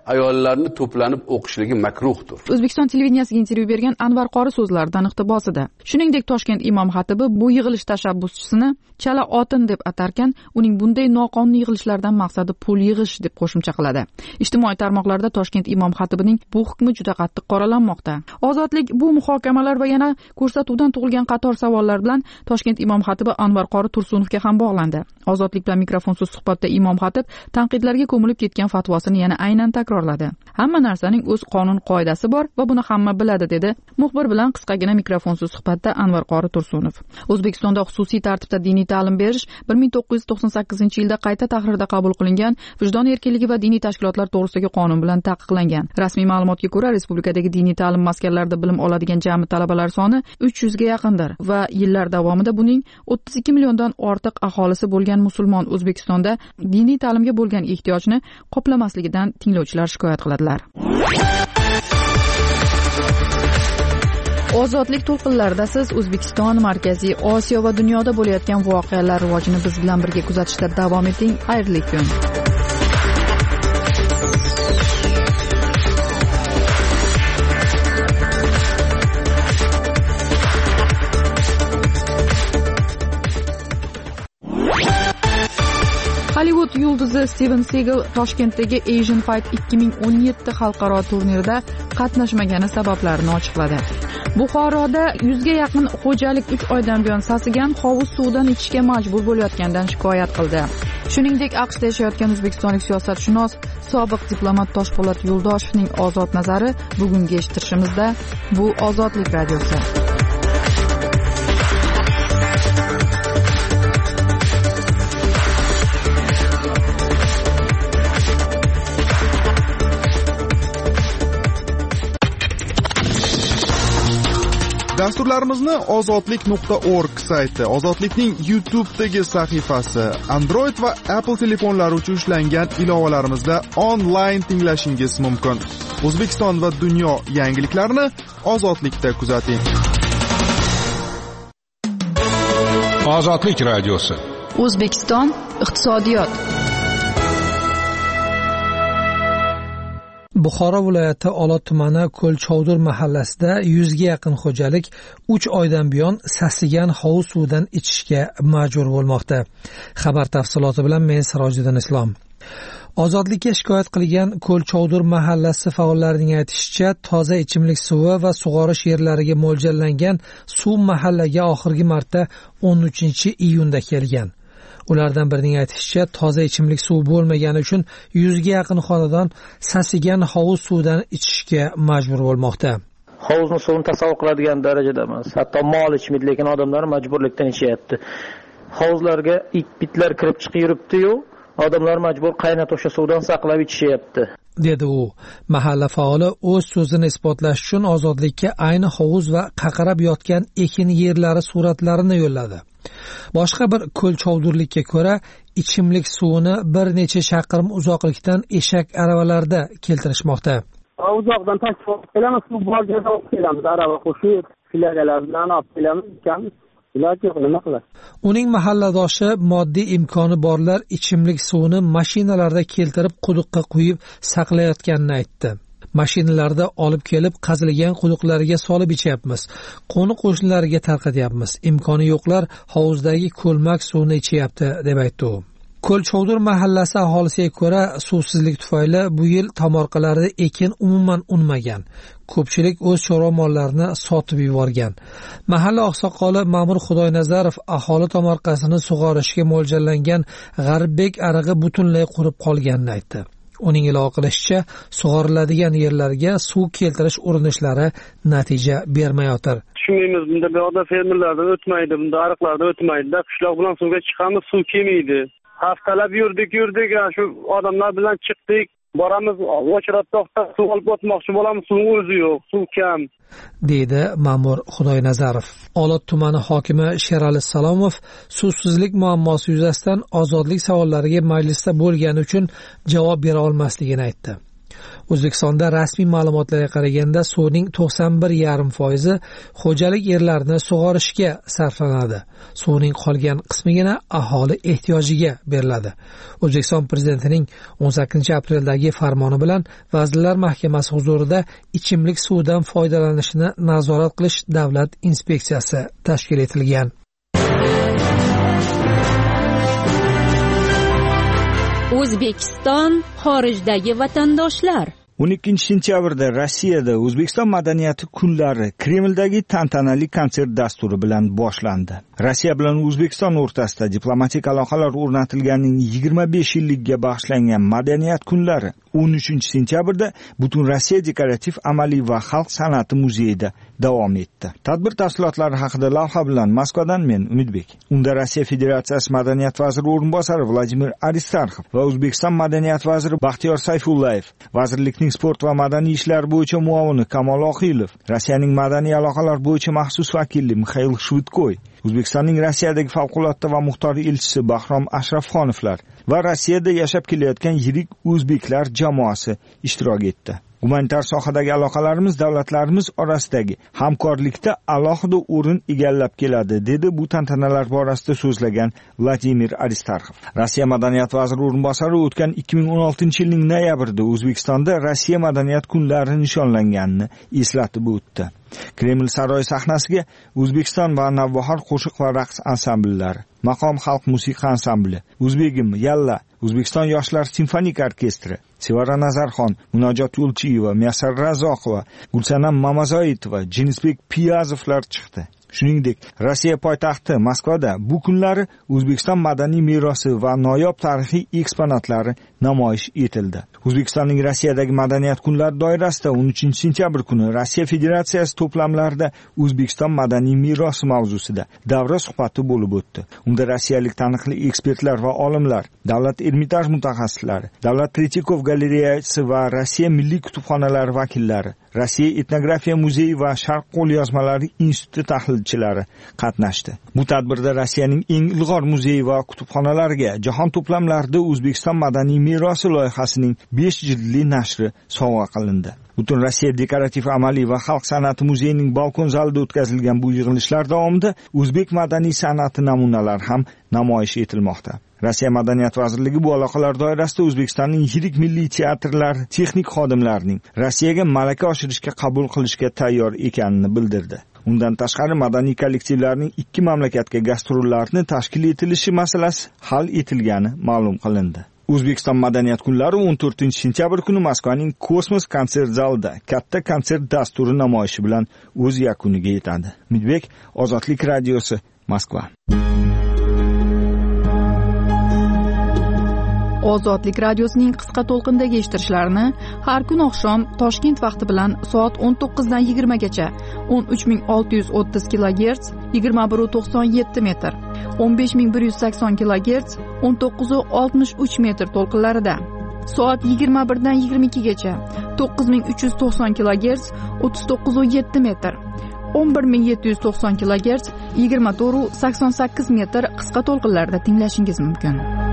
ayollarni to'planib o'qishligi makruhdir. O'zbekiston televideniyasiga intervyu bergan Anvar Qori so'zlaridan iqtibosida. Shuningdek, Toshkent imom xatibi bu yig'ilish tashabbuschisini chala otin deb atarkan, uning bunday noqonuniy yig'ilishlardan maqsadi pul yig'ish deb qo'shimcha qiladi. Ijtimoiy tarmoqlarda Toshkent imom xatibining bu hukmi juda qattiq qoralanmoqda. Ozodlik bu muhokamalar va yana ko'rsatuvdan tug'ilgan qator savollar bilan Toshkent imom xatibi Anvar Qori Tursunovga ham bog'landi. Ozodlik bilan mikrofonsiz suhbatda imom xatib tanqidlarga ko'milib ketgan fatvosini yana aynan takrorladi. Hamma narsaning o'z qonun qoidasi bor va buni hamma biladi, dedi muxbir bilan qisqagina mikrofonsiz suhbatda Anvar Qori Tursunov. O'zbekistonda xususiy tartibda diniy ta'lim berish bir ming to'qqiz yuz to'qson sakkizinchi yilda qayta tahrirda qabul qilingan Vijdon erkinligi va diniy tashkilotlar to'g'risidagi qonun bilan taqiqlangan. Rasmiy ma'lumotga ko'ra, respublikadagi diniy ta'lim maskanlarida bilim oladigan jami talabalar soni uch yuzga yaqindir va yillar davomida buning o'ttiz ikki milliondan ortiq aholisi bo'lgan musulmon O'zbekistonda diniy ta'limga bo'lgan ehtiyojni qoplamasligidan tinglovchilar shikoyat qiladilar. Ozodlik to'lqinlarida siz O'zbekiston, Markaziy Osiyo va dunyoda bo'layotgan voqealar rivojini biz bilan birga kuzatishda davom eting. Xayrli kun. Hollywood yulduzi Steven Seagal Toshkentdagi Asian Fight ikki ming o'n yetti xalqaro turnirida qatnashmagani sabablarini ochiqladi. Buxoroda yuzga yaqin xo'jalik uch oydan buyon sasigan hovuz suvidan ichishga majbur bo'layotgandan shikoyat qildi. Shuningdek, AQShda yashayotgan o'zbekistonlik siyosatshunos, sobiq diplomat Toshpo'lat Yo'ldoshevning ozod nazari bugungi eshittirishimizda bu Ozodlik radiosi. Dasturlarimizni ozodlik nuqta org sayti, Ozodlikning YouTube'dagi sahifasi, Android va Apple telefonlari uchun ishlangan ilovalarimizda onlayn tinglashingiz mumkin. O'zbekiston va dunyo yangiliklarini Ozodlikda kuzating. Ozodlik radiosi. O'zbekiston iqtisodiyot. Buxoro viloyati Olot tumani Ko'lchovdur mahallasida yuzga yaqin xo'jalik uch oydan buyon sasigan hovuz suvidan ichishga majbur bo'lmoqda. Xabar tafsiloti bilan men Sirojiddin Islom. Ozodlikka shikoyat qilgan Ko'lchovdur mahallasi faollarining aytishicha, toza ichimlik suvi va sug'orish yerlariga mo'ljallangan suv mahallaga oxirgi marta o'n uchinchi iyunda kelgan. Ulardan birining aytishicha, toza ichimlik suv bo'lmagani uchun yuzga yaqin xonadon sasigan hovuz suvidan ichishga majbur bo'lmoqda. Hovuzni suvini tasavvur qiladigan darajada emas. Hatto mol ichmaydi, lekin odamlar majburlikdan ichyapti. Hovuzlarga it-bitlar kirib chiqib yuribdi-yu, odamlar majbur qaynat o'sha suvdan saqlab ichishyapti, dedi u. Mahalla faoli o'z so'zini isbotlash uchun Ozodlikka ayni hovuz va qaqarab yotgan ekin yerlari suratlarini yo'lladi. Boshqa bir Ko'lchovdurlikka ko'ra, ichimlik suvini bir necha chaqirim uzoqlikdan eshak aravalarda keltirishmoqda. Uzoqdan taklif qilamiz, suv bor joyda olib kelamiz, arava qo'shib, filagalar bilan olib kelamiz, ikamiz. Iloji yo'q, nima qilamiz? Uning mahalladoshi moddiy imkoni borlar ichimlik suvini mashinalarda keltirib quduqqa quyib saqlayotganini aytdi. Mashinalarda olib kelib qazilgan quduqlarga solib ichyapmiz. Qo'ni qo'shnilarga tarqatyapmiz. Imkoni yo'qlar hovuzdagi ko'lmak suvini ichyapti, deb aytdi u. Ko'lchovdur mahallasi aholisiga ko'ra, suvsizlik tufayli bu yil tomorqalarida ekin umuman unmagan. Ko'pchilik o'z chorva mollarini sotib yuborgan. Mahalla oqsoqoli Ma'mur Xudoynazarov aholi tomorqasini sug'orishga mo'ljallangan G'arbbek arig'i butunlay qurib qolganini aytdi. Uning ilova qilishicha, sug'oriladigan yerlarga suv keltirish urinishlari natija bermayotir. Tushunmaymiz, bunda buyoqda fermerlardan o'tmaydi, bunda ariqlardan o'tmaydi. Qishloq bilan suvga chiqamiz, suv kelmaydi. Haftalab yurdik, yurdik, shu odamlar bilan chiqdik. Boramiz, o'chiratdoqda suv olib o'tmoqchi bo'lamiz, suvning o'zi yo'q, suv kam, deydi Ma'mur Xudoynazarov. Olot tumani hokimi Sherali Salomov suvsizlik muammosi yuzasidan ozodlik savollariga majlisda bo'lgani uchun javob bera olmasligini aytdi. O'zbekistonda rasmiy ma'lumotlarga qaraganda suvning to'qson bir yarim foizi xo'jalik yerlarini sug'orishga sarflanadi. Suvning qolgan qismigina aholi ehtiyojiga beriladi. O'zbekiston prezidentining o'n sakkizinchi apreldagi farmoni bilan Vazirlar Mahkamasi huzurida ichimlik suvidan foydalanishni nazorat qilish davlat inspeksiyasi tashkil etilgan. O'zbekiston xorijdagi vatandoshlar. o'n ikkinchi sentyabrda Rossiyada O'zbekiston madaniyati kunlari Kremldagi tantanali konsert dasturi bilan boshlandi. Rossiya bilan O'zbekiston o'rtasida diplomatik aloqalar o'rnatilganining yigirma besh yilligiga bag'ishlangan madaniyat kunlari o'n uchinchi sentyabrda butun Rossiya dekorativ amaliy va xalq san'ati muzeyida davom etdi. Tadbir tafsilotlari haqida lavha bilan Moskvadan men Umidbek. Unda Rossiya Federatsiyasi madaniyat vaziri o'rinbosari Vladimir Aristarxov va O'zbekiston madaniyat vaziri Baxtiyor Sayfullayev, vazirlikning sport va madaniy ishlar bo'yicha muavini Kamol Oqilov, Rossiyaning madaniy aloqalar bo'yicha maxsus vakili Mixail Shvitkoy, O'zbekistonning Rossiyadagi favqulodda va muxtoriy elchisi Bahrom Ashrafxonovlar va Rossiyada yashab kelayotgan yirik o'zbeklar jamoasi ishtirok etdi. Humanitar sohadagi aloqalarimiz davlatlarimiz orasidagi hamkorlikda alohida o'rin egallab keladi, dedi bu tantanalar borasida so'zlagan Vladimir Aristarxov. Rossiya madaniyat vaziri o'rinbosari o'tgan ikki ming o'n oltinchi yilning noyabrida O'zbekistonda Rossiya madaniyat kunlari nishonlanganini eslatib o'tdi. Kreml saroyi sahnasiga O'zbekiston va Navbahor qo'shiq va raqs ansambllari, Maqom xalq musiqa ansambli, O'zbegim Yalla, O'zbekiston yoshlar simfonik orkestri, Sevara Nazarxon, Munojot Yo'lchiyeva, Muyassar Razoqova, Gulsanam Mamazoitova, Jinisbek Piyazovlar chiqdi. Shuningdek, Rossiya poytaxti Moskvada bu kunlari O'zbekiston madaniy merosi va noyob tarixiy eksponatlari namoyish etildi. O'zbekistonning Rossiyadagi madaniyat kunlari doirasida o'n uchinchi sentyabr kuni Rossiya Federatsiyasi to'plamlarida O'zbekiston madaniy merosi mavzusida davra suhbati bo'lib o'tdi. Unda rossiyalik taniqli ekspertlar va olimlar, davlat Ermitaj mutaxassislari, davlat Tretyakov galereyasi va Rossiya milliy kutubxonalari vakillari, Rossiya etnografiya muzeyi va Sharq qo'lyozmalari instituti tahlilchilari qatnashdi. Bu tadbirda Rossiyaning eng ilg'or muzeyi va kutubxonalariga jahon to'plamlarida O'zbekiston madaniy merosi loyihasining besh jildli nashri sovg'a qilindi. Butun Rossiya dekorativ amaliy va xalq san'ati muzeyining balkon zalida o'tkazilgan bu yig'ilishlar davomida o'zbek madaniy san'ati namunalari ham namoyish etilmoqda. Rossiya madaniyat vazirligi bu aloqalar doirasida O'zbekistonning yirik milliy teatrlari texnik xodimlarining Rossiyaga malaka oshirishga qabul qilishga tayyor ekanini bildirdi. Undan tashqari madaniy kollektivlarning ikki mamlakatga gastrollarni tashkil etilishi masalasi hal etilgani ma'lum qilindi. O'zbekiston madaniyat kunlari o'n to'rtinchi sentyabr kuni Moskvaning Kosmos konsert zalida katta konsert dasturi namoyishi bilan o'z yakuniga yetadi. Umidbek, Ozodlik radiosi, Moskva. Ozodlik radiosining qisqa to'lqindagi eshittirishlarini har kun oqshom Toshkent vaqti bilan soat o'n to'qqizdan yigirmagacha o'n uch ming olti yuz o'ttiz kilogerts yigirma bir nuqta to'qson yetti metr, o'n besh ming bir yuz sakson kilogerts o'n to'qqiz nuqta oltmish uch metr to'lqinlarida, soat yigirma birdan yigirma ikkigacha to'qqiz ming uch yuz to'qson kilogerts o'ttiz to'qqiz nuqta yetti metr, o'n bir ming yetti yuz to'qson kilogerts yigirma to'rt nuqta sakson sakkiz metr qisqa to'lqinlarda tinglashingiz mumkin.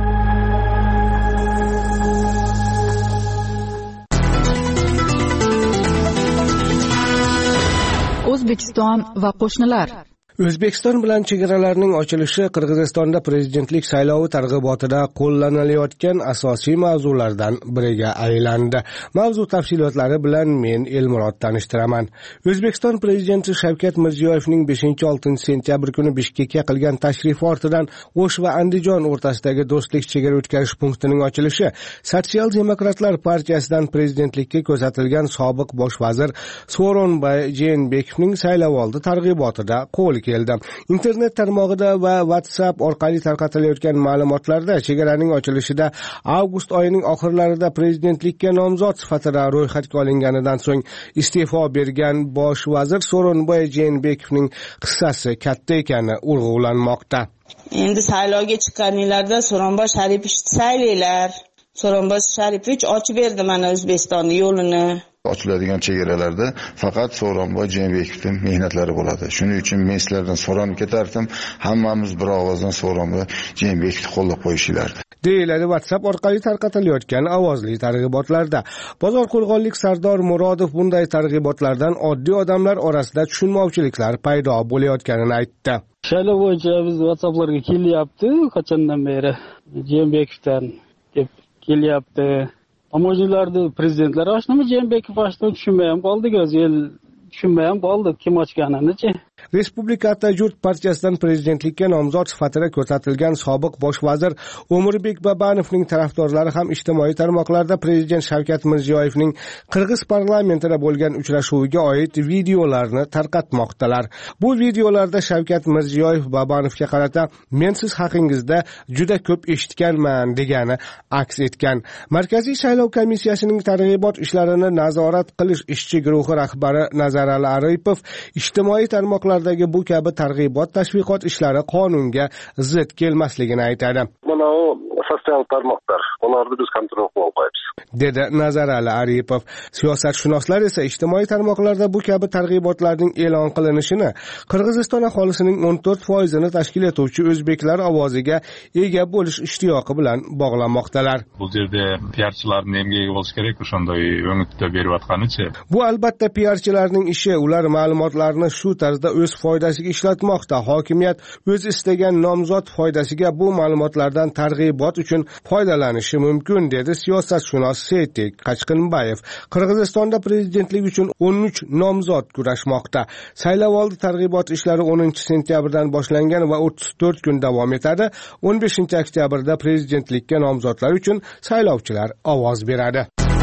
O'zbekiston va qo'shnilar. O'zbekiston bilan chegaralarning ochilishi Qirg'izistonda prezidentlik saylovi targ'ibotida qo'llanilayotgan asosiy mavzulardan biriga aylandi. Mavzu tafsilotlari bilan men Elmurod tanishtiraman. O'zbekiston prezidenti Shavkat Mirziyoyevning beshinchi oltinchi sentyabr kuni Bishkekka qilgan tashrifi ortidan O'sh va Andijon o'rtasidagi do'stlik chegara o'tkazish punktining ochilishi Sotsial demokratlar partiyasidan prezidentlikka ko'rsatilgan sobiq bosh vazir Sooronbay Jeenbekovning saylovoldi targ'ibotida qo'l keldi. Internet tarmog'ida va WhatsApp orqali tarqatilayotgan ma'lumotlarda chegaraning ochilishida avgust oyining oxirlarida prezidentlikka nomzod sifatida ro'yxatga olinganidan so'ng iste'fo bergan bosh vazir Sooronbay Jeenbekovning qissasi katta ekani urg'ulanmoqda. Endi saylovga chiqqaninglarda Sooronbay Sharipovich saylanglar. Sooronbay Sharipovich ochib berdi mana O'zbekistonning yo'lini. Ochiladigan chegaralarda faqat Sooronbay Jeenbekovning mehnatlari bo'ladi. Shuning uchun men sizlardan so'rab ketardim, hammamiz bir ovozdan Sooronbay Jeenbekovni qo'llab qo'yishinglarni. deyiladi WhatsApp orqali tarqatilayotgan ovozli targ'ibotlarda. Bozorqo'rg'onlik Sardor Murodov bunday targ'ibotlardan oddiy odamlar orasida tushunmovchiliklar paydo bo'layotganini aytdi. Saylov bo'yicha biz WhatsApplarga kelyapti, qachondan beri Jeenbekovdan deb kelyapti. Ammo'jilarni prezidentlar oshnami Jeenbekov ochdi, tushunmay ham qoldik, o'zi el tushunmay ham qoldi kim ochganini-chi. Respublika Atajurt partiyasidan prezidentlikka nomzod sifatida ko'rsatilgan sobiq bosh vazir O'mirbek Babanovning tarafdorlari ham ijtimoiy tarmoqlarda prezident Shavkat Mirziyoyevning Qirg'iz parlamentida bo'lgan uchrashuviga oid videolarni tarqatmoqdalar. Bu videolarda Shavkat Mirziyoyev Babanovga qarata "Men siz haqingizda juda ko'p eshitganman" degani aks etgan. Markaziy saylov komissiyasining targ'ibot ishlarini nazorat qilish ishchi guruhi rahbari Nazarali Aripov ijtimoiy tarmoqlar bu kabi targ'ibot tashviqot ishlari qonunga zid kelmasligini aytadi. Mana u sotsial tarmoqlar, ularni biz kontrol qila olmaymiz, dedi Nazarali Aripov. Siyosatshunoslar esa ijtimoiy tarmoqlarda bu kabi targ'ibotlarning e'lon qilinishini Qirg'iziston aholisining o'n to'rt foizini tashkil etuvchi o'zbeklar ovoziga ega bo'lish ishtiyoqi bilan bog'lamoqdalar. Bu yerda piarchilarning emga ega bo'lish kerak, o'shanday o'ngitda berayotganicha. Bu albatta piarchilarning ishi, ular ma'lumotlarni shu tarzda o'z foydasiga ishlatmoqda. Hokimiyat o'z istagan nomzod foydasiga bu ma'lumotlardan targ'ibot uchun foydalanishi mumkin, dedi siyosatshunos Seytek Qachqinbayev. Qirg'izistonda prezidentlik uchun o'n uch nomzod kurashmoqda. Saylovoldi targ'ibot ishlari o'ninchi sentyabrdan boshlangan va o'ttiz to'rt kun davom etadi. o'n beshinchi oktyabrda prezidentlikka nomzodlar uchun saylovchilar ovoz beradi.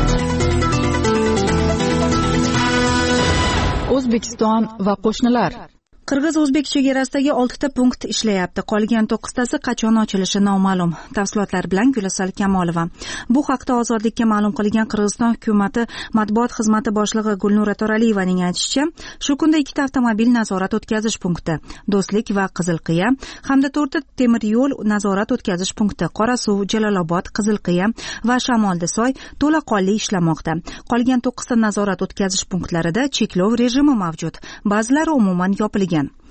O'zbekiston va qo'shnilar. Qirg'iz-o'zbek chegarasidagi oltita punkt ishlayapti. Qolgan to'qqiztasi qachon ochilishi noma'lum. Tafsilotlar bilan Gulasal Kamolova. Bu haqda Ozodlikka ma'lum qilgan Qirg'iziston hukumati matbuot xizmati boshlig'i Gulnura To'raliyevaning aytishicha, shu kunda ikkita avtomobil nazorat o'tkazish punkti, Do'stlik va Qizilqiya hamda to'rtta temir yo'l nazorat o'tkazish punkti Qorasuv, Jalolobod, Qizilqiya va Shamoldisoy to'laqonli ishlamoqda. Qolgan to'qqizta nazorat o'tkazish punktlarida cheklov rejimi mavjud. Ba'zilari umuman yopilgan.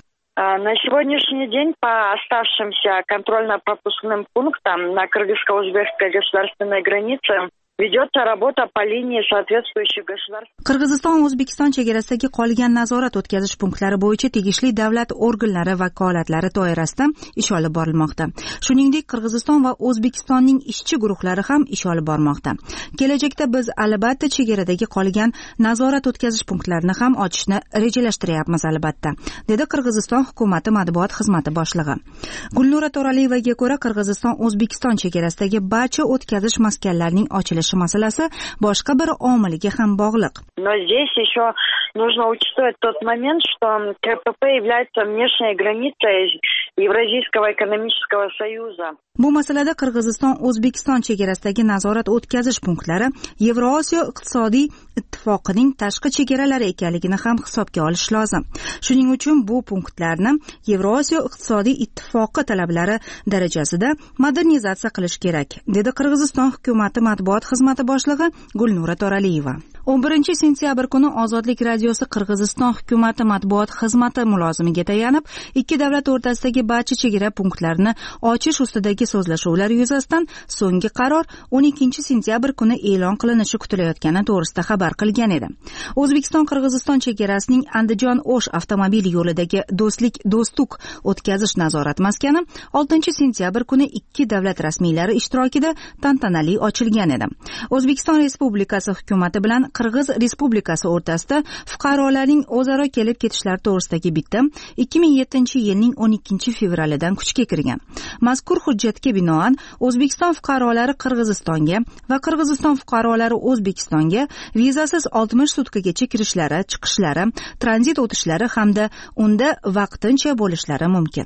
На сегодняшний день по оставшимся контрольно-пропускным пунктам на кыргызско-узбекской государственной границе ведется работа по линии соответствующих государств. Qirg'iziston-O'zbekiston chegarasidagi qolgan nazorat o'tkazish punktlari bo'yicha tegishli davlat organlari vakolatlari doirasida ish olib borilmoqda. Shuningdek, Qirg'iziston va O'zbekistonning ishchi guruhlari ham ish olib bormoqda. Kelajakda biz albatta chegaradagi qolgan nazorat o'tkazish punktlarini ham ochishni rejalashtiryapmiz albatta, dedi Qirg'iziston hukumati matbuot xizmati boshlig'i. Gulnura To'raliyevaga ko'ra, Qirg'iziston-O'zbekiston chegarasidagi barcha o'tkazish maskanlarining ochilishi masalasi boshqa bir omiliga ham bog'liq. Но здесь еще нужно учитывать тот момент, что КПП является внешней границей Евразийского экономического союза. Bu masalada Qirg'iziston-O'zbekiston chegarasidagi nazorat o'tkazish punktlari Yevrosiyo iqtisodiy ittifoqining tashqi chegaralari ekanligini ham hisobga olish lozim. Shuning uchun bu punktlarni Yevrosiyo iqtisodiy ittifoqi talablari darajasida modernizatsiya qilish kerak, dedi Qirg'iziston hukumati matbuot xizmati boshlig'i Gulnura To'raliyeva. o'n birinchi sentyabr kuni Ozodlik radiosi Qirg'iziston hukumati matbuot xizmati mulozimiga tayanib, ikki davlat o'rtasidagi barcha chegara punktlarini ochish ustidagi so'zlashuvlar yuzasidan so'nggi qaror o'n ikkinchi sentyabr kuni e'lon qilinishi kutilayotgani to'g'risida xabar qilgan edi. O'zbekiston-Qirg'iziston chegarasining Andijon-O'sh avtomobil yo'lidagi Do'stlik Do'stuk o'tkazish nazorat maskani oltinchi sentyabr kuni ikki davlat rasmiylari ishtirokida tantanali ochilgan edi. O'zbekiston Respublikasi hukumati bilan Qirg'iz Respublikasi o'rtasida fuqarolarning o'zaro kelib ketishlari to'g'risidagi bitim ikki ming yettinchi yilning o'n ikkinchi fevralidan kuchga kirgan. Mazkur hujjatga binoan O'zbekiston fuqarolari Qirg'izistonga va Qirg'iziston fuqarolari O'zbekistonga vizasiz oltmish sutkagacha kirishlari, chiqishlari, tranzit o'tishlari hamda unda vaqtincha bo'lishlari mumkin.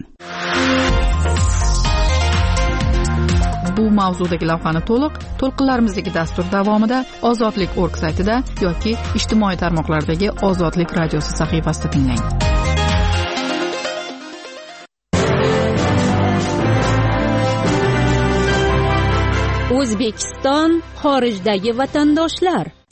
Bu mavzudagi lavhani to'liq to'lqinlarimizdagi dastur davomida ozodlik точка org saytida yoki ijtimoiy tarmoqlardagi Ozodlik radiosi sahifasida tinglang. O'zbekiston xorijdagi vatandoshlar.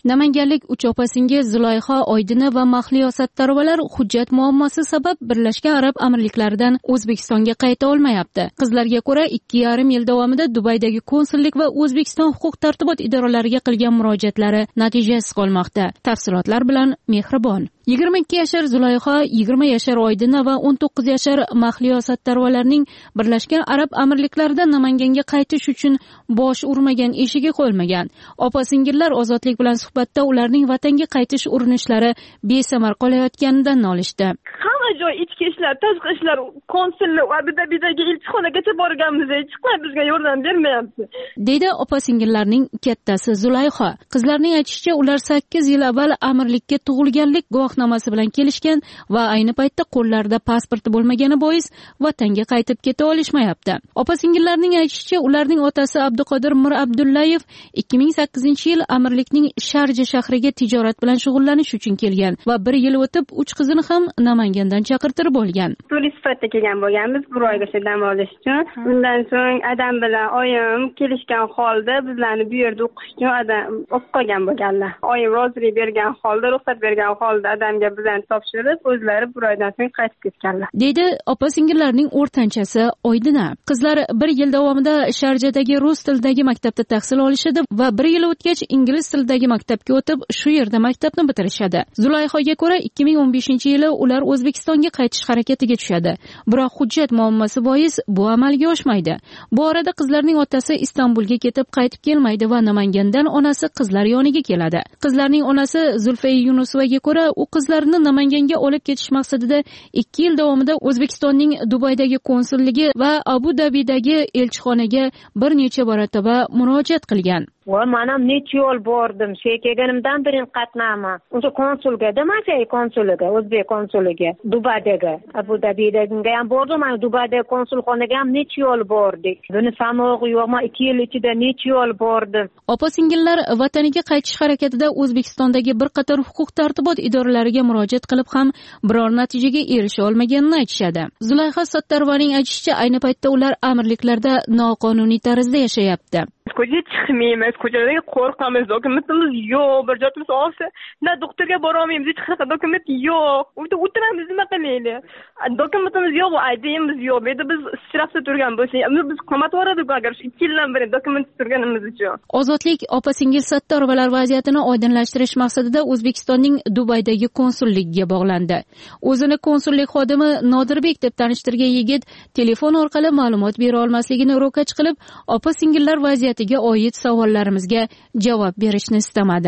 Namanganlik uch opa-singil Zulayho Oydina va Mahliyo Sattorovalar hujjat muammosi sabab Birlashgan Arab Amirliklaridan O'zbekistonga qayta olmayapti. Qizlarga ko'ra, ikki yarim yil davomida Dubaydagi konsullik va O'zbekiston huquq-tartibot idoralariga qilgan murojaatlari natijasiz qolmoqda. Tafsilotlar bilan Mehribon. yigirma ikki yashar Zulayho, yigirma yashar Oydina va o'n to'qqiz yashar Mahliyo Sattorovalarning Birlashgan Arab Amirliklaridan Namanganga qaytish uchun bosh urmagan eshigi qo'yilmagan. Opa-singillar Ozodlik bilan suhbatda ularning vatanga qaytish urinishlari besamar qolayotganidan nolishdi. Hamma joy ichki ishlar, tashqi ishlar, konsullik, Abu Dabidagi elchixonagacha borganmiz, hech qanday bizga yordam bermayapti. Deydi opa-singillarning kattasi Zulayho. Qizlarning aytishicha, ular sakkiz yil avval amirlikka tug'ilganlik guvohnomasi bilan kelishgan va ayni paytda qo'llarida pasporti bo'lmagani bois vatanga qaytib keta olishmayapti. Opa-singillarning aytishicha, ularning otasi Abduqodir Mir Abdullayev ikki ming sakkizinchi yil amirlikning Sharja shahriga tijorat bilan shug'ullanish uchun kelgan va bir yil o'tib uch qizini ham Namangandan chaqirtirib olgan. Turist sifatida kelgan bo'lganmiz, bir oyga dam olish uchun. Undan so'ng adam bilan oyim kelishgan holda bizlarni bu yerda o'qish uchun adam olib qolgan bo'lganlar. Oyim rozilik bergan holda, ruxsat bergan holda adamga bizlarni topshirib, o'zlari bir oydan so'ng qaytib ketganlar. Deydi opa-singillarning o'rtanchasi Oydina. Qizlar bir yil davomida Sharjadagi rus tilidagi maktabda tahsil olishadi va bir yil o'tgach ingliz tilidagi maktabga o'tib, shu yerda maktabni bitirishadi. Zulayhoga ko'ra, ikki ming o'n beshinchi yili ular O'zbekistonga qaytish harakatiga tushadi. Biroq hujjat muammosi bois bu amalga oshmaydi. Bu orada qizlarning otasi Istanbulga ketib qaytib kelmaydi va Namangandan onasi qizlar yoniga keladi. Qizlarning onasi Zulfiya Yunusovaga ko'ra, u qizlarini Namanganga olib ketish maqsadida ikki yil davomida O'zbekistonning Dubaydagi konsulligi va Abu Dabidagi elchixonaga bir necha marotaba murojaat qilgan. Va men necha yo'l bordim, shu kelganimdan birin qatnama. O'sha konsulga, demak, konsuliga, o'zbek konsuliga, Dubaydagi, Abu Dabidagi ham bordim, mana Dubaydagi konsulxonaga ham necha yo'l bordik. Buni samog'i yo'qmi, ikki yil ichida necha yo'l bordim. Opa-singillar vataniga qaytish harakatida O'zbekistondagi bir qator huquq-tartibot idoralariga murojaat qilib ham biror natijaga erisha olmaganini aytishadi. Zulayho Sattorovaning aytishicha, ayni paytda ular amirliklarda noqonuniy tarzda yashayapti. Ko'chaga chiqmaymiz, ko'chalarga qo'rqamiz, dokumentimiz yo'q, bir joyimiz olsa, na doktorga bora olmaymiz, hech qanaqa dokument yo'q. Uyda o'tiramiz, nima qilaylik? Dokumentimiz yo'q, I D'miz yo'q. Bu yerda biz strafda turgan bo'lsak, biz qamatib yuboradiku agar shu ikki yildan beri dokument turganimiz uchun. Ozodlik opa-singil Sattorovalar vaziyatini oydinlashtirish maqsadida O'zbekistonning Dubaydagi konsulligiga bog'landi. O'zini konsullik xodimi Nodirbek deb tanishtirgan yigit telefon orqali ma'lumot bera olmasligini ro'kach qilib, opa-singillar vaziyati oid savollarimizga javob berishni istamadi.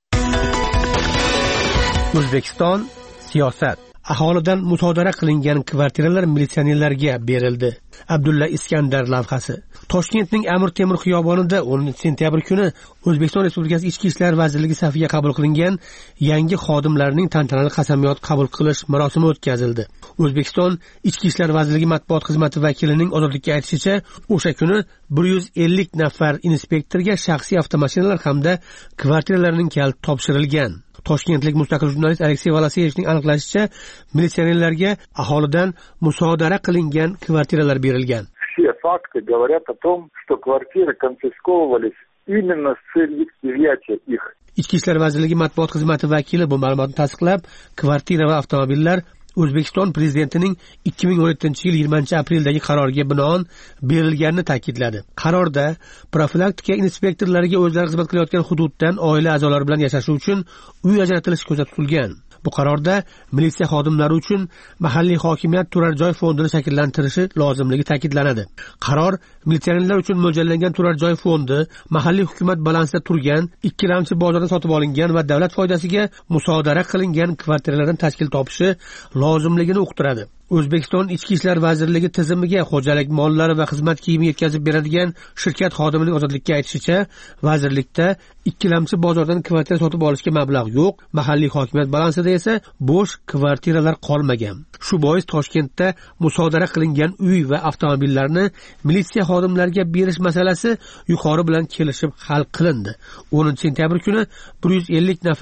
O'zbekiston siyosat. Aholidan musodara qilingan kvartiralar militsionerlarga berildi. Abdulla Iskandar lavhasi. Toshkentning Amir Temur xiyobonida o'ninchi sentyabr kuni O'zbekiston Respublikasi Ichki ishlar vazirligi safiga qabul qilingan yangi xodimlarning tantanali qasamyod qabul qilish marosimi o'tkazildi. O'zbekiston Ichki ishlar vazirligi matbuot xizmati vakilining Ozodlikka aytishicha, o'sha kuni bir yuz ellik nafar inspektorga shaxsiy avtomashinalar hamda kvartiralarning kaliti topshirilgan. Toshkentlik mustaqil jurnalist Aleksey Voloseyevning aniqlashicha, militsionerlarga aholidan musodara qilingan kvartiralar berilgan. Все факты говорят о том, что квартиры конфисковывались именно с целью изъятия их. Ichki ishlar vazirligi matbuot xizmati vakili bu ma'lumotni tasdiqlab, kvartira va avtomobillar O'zbekiston prezidentining ikki ming o'n yettinchi yil yigirmanchi apreldagi qaroriga binoan berilganini ta'kidladi. Qarorda profilaktika inspektorlariga o'zlari xizmat qilayotgan hududdan oila a'zolari bilan yashashi uchun uy ajratilishi ko'zda tutilgan. Bu qarorda militsiya xodimlari uchun mahalliy hokimiyat turar joy fondini shakllantirishi lozimligi ta'kidlanadi. Qaror militsionerlar uchun mo'ljallangan turar joy fondi mahalliy hukumat balansida turgan, ikkilamchi bozorda sotib olingan va davlat foydasiga musodara qilingan kvartiralardan tashkil topishi lozimligini uqtiradi. O'zbekiston Ichki ishlar vazirligi tizimiga xo'jalik mollari va xizmat kiyimi yetkazib beradigan shirkat xodimining Ozodlikka aytishicha, vazirlikda ikkilamchi bozordan kvartira sotib olishga mablag' yo'q, mahalliy hokimiyat balansida esa bo'sh kvartiralar qolmagan. Shu bois Toshkentda musodara qilingan uy va avtomobillarni militsiya xodimlariga berish masalasi yuqori bilan kelishib hal qilindi. o'ninchi sentyabr kuni bir yuz ellik nafar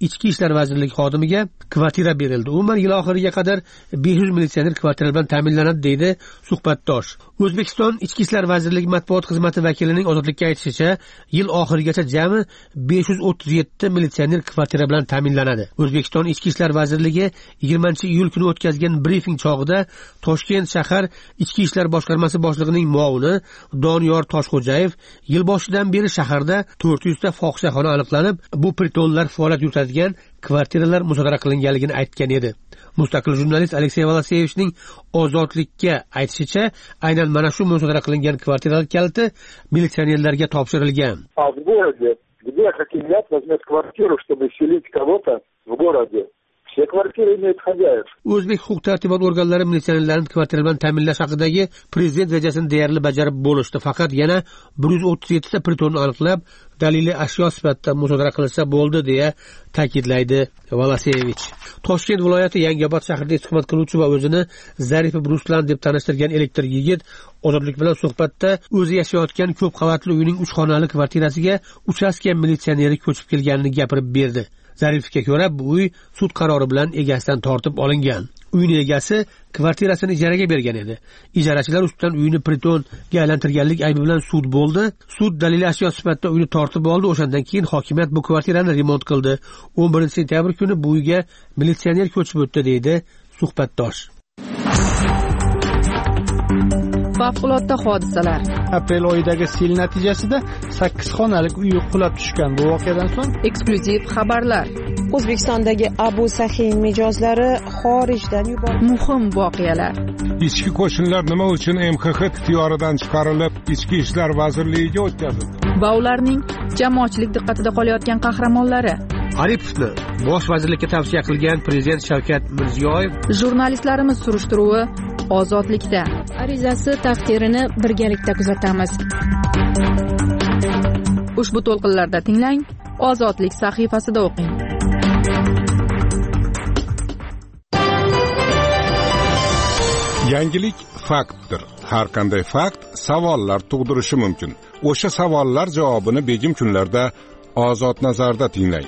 Ichki ishlar vazirligi xodimiga kvartira berildi. Umuman yil oxiriga qadar besh yuz militsioner kvartira bilan ta'minlanadi deydi suhbatdosh. O'zbekiston Ichki ishlar vazirligi matbuot xizmati vakilining Ozodlikka aytishicha, yil oxirigacha jami besh yuz o'ttiz yetti militsioner kvartira bilan ta'minlanadi. O'zbekiston Ichki ishlar vazirligi yigirmanchi iyul kuni o'tkazgan brifing chog'ida Toshkent shahar Ichki ishlar boshqarmasi boshlig'ining muovini Doniyor Toshxo'jayev yil boshidan beri shaharda to'rt yuz ta fohishaxona aniqlanib, bu pritonlar faoliyat yuritadigan kvartiralar musodara qilinganligini aytgan edi. Mustaqil jurnalist Aleksey Voloseyevichning Ozodlikka aytishicha, aynan mana shu musodara qilingan kvartiralar kaliti militsionerlarga topshirilgan. А в городе, где хакимият возьмет квартиру, чтобы селить кого-то в городе, все квартиры имеют хозяев. O'zbek huquq-tartibot organlari militsionerlarni kvartira bilan ta'minlash haqidagi prezident rejasini deyarli bajarib bo'lishdi. Faqat yana bir yuz o'ttiz yetti ta pritonni aniqlab, daliliy ashyo sifatida musodara qilinsa bo'ldi, deya ta'kidlaydi Voloseyevich. Toshkent viloyati Yangiobod shahrida istiqomat qiluvchi va o'zini Zaripov Ruslan deb tanishtirgan elektr yigit Ozodlik bilan suhbatda o'zi yashayotgan ko'p qavatli uyning uch xonali kvartirasiga uchastka militsioneri ko'chib kelganini gapirib berdi. Zaripovga ko'ra, bu uy sud qarori bilan egasidan tortib olingan. Uyning egasi kvartirasini ijaraga bergan edi. Ijarachilar ustidan uyni pritonga aylantirganlik aybi bilan sud bo'ldi. Sud daliliy ashyo sifatida uyni tortib oldi. O'shandan keyin hokimiyat bu kvartirani remont qildi. o'n birinchi sentyabr kuni bu uyga militsioner ko'chib o'tdi, deydi suhbatdosh. Favqulodda hodisalar. Aprel oyidagi sel natijasida sakkiz xonalik uy qulab tushgan. Bu voqeadan so'ng eksklyuziv xabarlar. O'zbekistondagi Abu Sahin mijozlari xorijdan yuborildi. Muhim voqealar. Ichki qo'shinlar nima uchun M X X ixtiyoridan chiqarilib, Ichki ishlar vazirligiga o'tkazildi? Va ularning jamoatchilik diqqatida qolayotgan qahramonlari. Aripovni bosh vazirlikka tavsiya qilgan prezident Shavkat Mirziyoyev. Jurnalistlarimiz surishtiruvi Ozodlikda. Arizasi taqdirini birgalikda kuzatamiz. Ushbu to'lqinlarda tinglang, Ozodlik sahifasida o'qing. Yangilik faktdir. Har qanday fakt savollar tug'dirishi mumkin. O'sha savollar javobini begim kunlarda Ozod nazarda tinglang.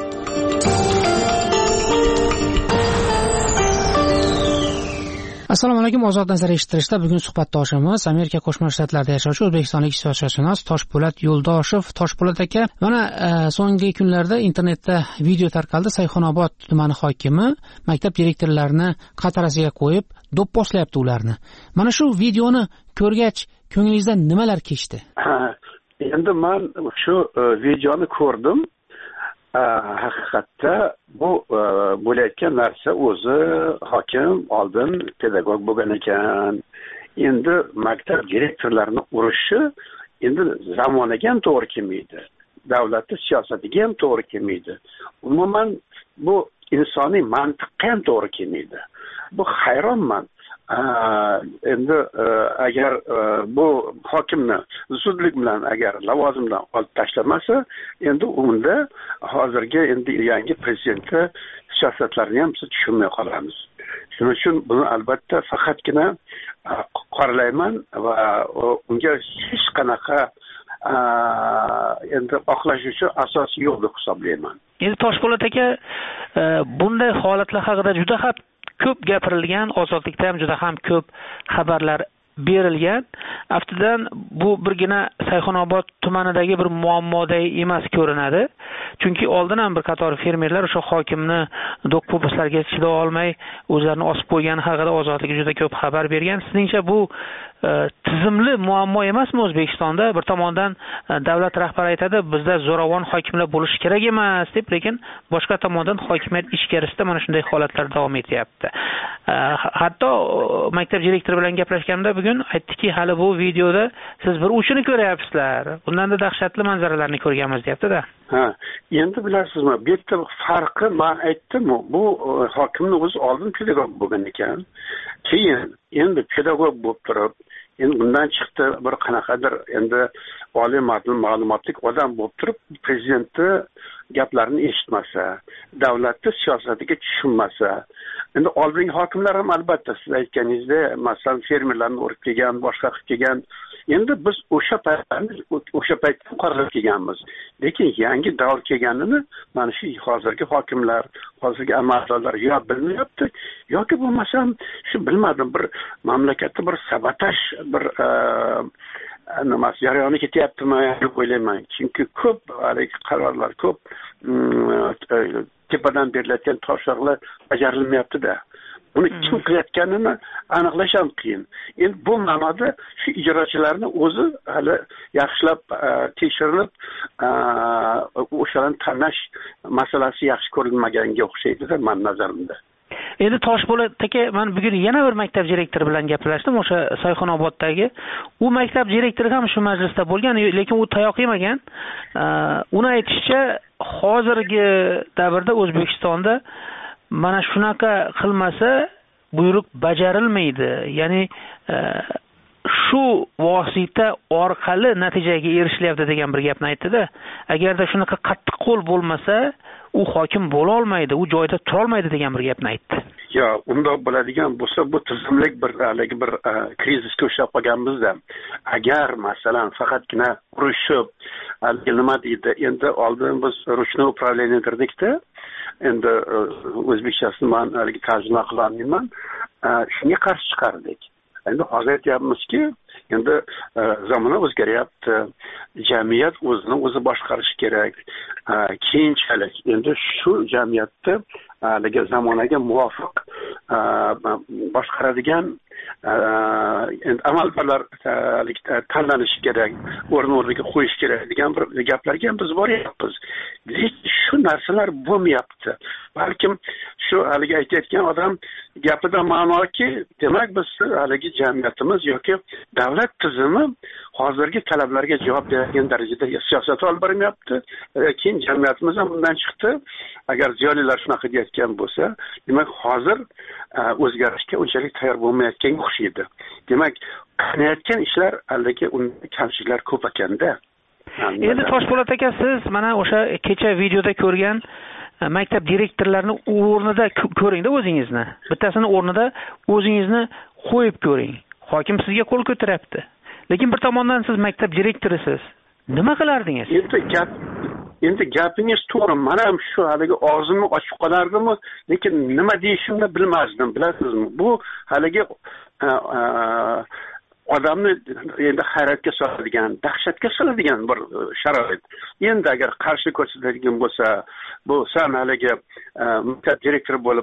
Assalomu alaykum. Ozod nazar eshittirishda bugun suhbatdoshimiz Amerika Qo'shma Shtatlarida yashovchi o'zbekistonlik siyosatshunos Toshpo'lat Yo'ldoshev. Toshpo'lat aka, mana so'nggi kunlarda internetda video tarqaldi. Sayxunobod tumani hokimi maktab direktorlarini qatorasiga qo'yib do'pposlayapti ularni. Mana shu videoni ko'rgach, ko'nglingizda nimalar kechdi? Endi men shu videoni ko'rdim. Haqiqatda bu bo'layotgan narsa o'zi hokim oldin pedagog bo'lgan ekan. Endi maktab direktorlarini urishi endi zamoniga ham to'g'ri kelmaydi. Davlatning siyosatiga ham to'g'ri kelmaydi. Umuman bu insoniy mantiqqa ham to'g'ri kelmaydi. Bu hayronman. Endi agar bu hokimni zudlik bilan agar lavozimdan olib tashlamasa, endi unda hozirgi endi yangi prezidentni siyosatlarini ham biz tushunmay qolamiz. Shuning uchun buni albatta faqatgina qoralayman va unga hech qanaqa endi oqlash uchun asos yo'q deb hisoblayman. Endi Toshpo'lat aka, bunday holatlar haqida juda ham ko'p gapirilgan, Ozodlikda ham juda ham ko'p xabarlar berilgan. Aftidan bu birgina Sayxunobod tumanidagi bir muammoday emas ko'rinadi. Chunki oldin ham bir qator fermerlar o'sha hokimni do'q-po'pislarga chiday olmay o'zlarini osib qo'ygani haqida Ozodlik juda ko'p xabar bergan. Sizningcha bu tizimli muammo emasmi O'zbekistonda? Bir tomondan davlat rahbari aytadi, bizda zo'ravon hokimlar bo'lishi kerak emas deb, lekin boshqa tomondan hokimiyat ichkarisida mana shunday holatlar davom etyapti. Hatto maktab direktori bilan gaplashganda bugun aytdiki, hali bu videoda siz bir uchini ko'ryapsizlar. Bundan da dahshatli manzaralarni ko'rganmiz deyapti-da. Ha, endi bilasizmi, bu yerda farqi men aytdim, bu hokimni o'zi oldin pedagog bo'lgan ekan. Keyin endi pedagog bo'lib turib, endi bundan chiqdi bir qanaqadir endi oliy ma'lumotli odam bo'lib turib, prezidentni gaplarni eshitmasa, davlatni siyosatiga tushunmasa, endi oldingi hokimlar ham albatta siz aytganingizdek, masalan, fermerlarni urib kelgan, boshqa qilib kelgan. Endi biz o'sha paytlarni o'sha paytda qarab kelganmiz. Lekin yangi davr kelganini mana shu hozirgi hokimlar, hozirgi amaldorlar yo bilmayapti, yoki bo'lmasam shu bilmadim bir mamlakatda bir sabotaj, bir nima jarayoni ketyaptimi deb o'ylayman. Chunki ko'p haligi qarorlar, ko'p tepadan berilayotgan topshiriqlar bajarilmayapti-da. Uni kim qilayotganini aniqlash ham qiyin. Endi bu ma'noda shu ijrochilarni o'zi hali yaxshilab tekshirilib, o'shalarni tanlash masalasi yaxshi ko'rilmaganga o'xshaydi-da men nazarimda. Endi Toshpo'lat aka, men bugun yana bir maktab direktori bilan gaplashdim, o'sha Sayxunoboddagi. U maktab direktori ham shu majlisda bo'lgan, lekin u tayoq yemagan. Uni aytishicha, hozirgi davrda O'zbekistonda mana shunaqa qilmasa buyruq bajarilmaydi. Ya'ni shu vosita orqali natijaga erishilyapti degan bir gapni aytdi-da. Agarda shunaqa qattiq qo'l bo'lmasa, u hokim bo'la olmaydi, u joyda tura olmaydi degan bir gapni aytdi. Yo, unda bo'ladigan bo'lsa, bu tizimlik bir haligi bir krizisga ushlab qolganmizda. Agar masalan faqatgina urushib, nima deydi, endi oldin biz ruchnoy управление kirdikda, endi o'zbekchasini men haligi tarjima qilolmayman, shunga qarshi chiqardik. Endi hozir aytyapmizki, endi zamon o'zgaryapti, jamiyat o'zini o'zi boshqarishi kerak. Keyinchalik endi shu jamiyatda haligi zamonaga muvofiq boshqaradigan endi amaldorlar tanlanishi kerak, o'rin-o'rniga qo'yish kerak degan bir gaplarga ham biz boryapmiz. Lekin shu narsalar bo'lmayapti. Balkim shu haligi aytayotgan odam gapida ma'noki, demak biz haligi jamiyatimiz yoki davlat tizimi hozirgi talablarga javob beradigan darajada siyosat olib bormayapti. Keyin jamiyatimiz ham bundan chiqdi. Agar ziyolilar shunaqa deyotgan bo'lsa, demak hozir o'zgarishga unchalik tayyor bo'lmayotganga o'xshaydi. Demak, qilayotgan ishlar haligi unda kamchiliklar ko'p ekanda. Endi Toshpo'lat aka, siz mana o'sha kecha videoda ko'rgan maktab direktorlarini o'rnida ko'ring-da o'zingizni. Bittasini o'rnida o'zingizni qo'yib ko'ring. Hokim sizga qo'l ko'taryapti. Lekin bir tomondan siz maktab direktorisiz. Nima qilardingiz? Endi gap Endi gapingiz to'g'ri. Men ham shu haligi og'zimni ochib qolardimmi, lekin nima deyishimni bilmasdim, bilasizmi? Bu haligi odamni endi hayratga soladigan, dahshatga soladigan bir sharoit. Endi agar qarshi ko'rsatadigan bo'lsa, bu san haligi maktab direktori bo'lib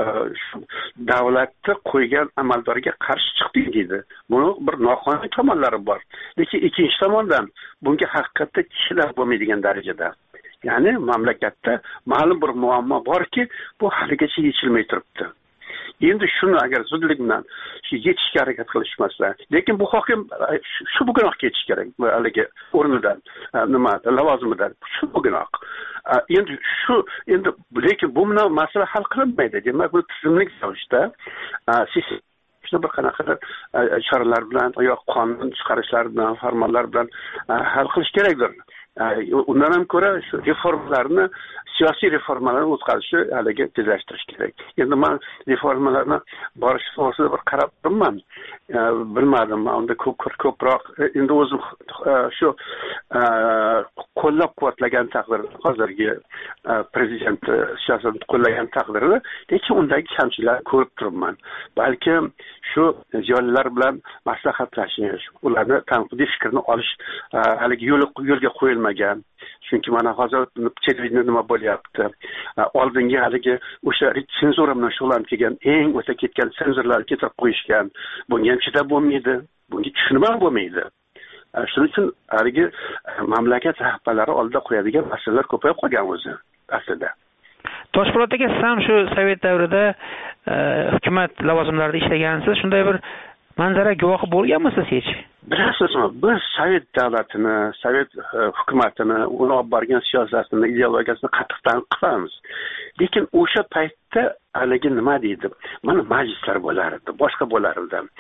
davlatni qo'ygan amaldorga qarshi chiqding deydi. Buni bir noqonuniy tomonlari bor. Lekin ikkinchi tomondan bunga haqiqatda kishilar bo'lmaydigan darajada. Ya'ni mamlakatda ma'lum bir muammo borki, bu haligacha yechilmay turibdi. Endi shuni agar zudlik bilan shu yechishga harakat qilishmasa, lekin bu hokim shu bugunoq ketish kerak, haligi o'rnidan, nima, lavozimidan, shu bugunoq. Endi shu endi lekin bu bilan masala hal qilinmaydi. Demak, bu tizimlik ravishda siz shuni bir qanaqa choralar bilan, yo'q qonun chiqarishlar bilan, farmonlar bilan hal qilish kerakdir. Undan ham ko'ra shu reformalarni, siyosiy reformalarni o'tkazishni haligi tezlashtirish kerak. Endi men reformalarni borish to'g'risida bir qarab turibman. Bilmadim, unda ko'p ko'proq endi o'zim shu qo'llab-quvvatlagan taqdirda, hozirgi prezident siyosatini qo'llagan taqdirda, lekin undagi kamchiliklarni ko'rib turibman. Balkim shu ziyolilar bilan maslahatlashish, ularni tanqidiy fikrni olish haligi yo'lga qo'yilmagan. Chunki mana hozir televideniyada nima bo'lyapti? Oldingi haligi o'sha senzura bilan shug'ullanib kelgan, eng o'ta ketgan senzurlarni keltirib qo'yishgan. Bunga ham chidab bo'lmaydi, bunga tushunib ham bo'lmaydi. Shuning uchun haligi mamlakat rahbarlari oldida qo'yadigan masalalar ko'payib qolgan o'zi aslida. Toshpo'lat aka, siz ham shu Sovet davrida hukumat lavozimlarida ishlagansiz. Shunday bir manzara guvohi bo'lganmisiz hech? Bilasizmi, biz Sovet davlatini, Sovet hukumatini, uni olib borgan siyosatini, ideologiyasini qattiq tanqid qilamiz. Lekin o'sha paytda haligi nima deydi? Mana majlislar bo'lar edi, boshqa bo'lar edi.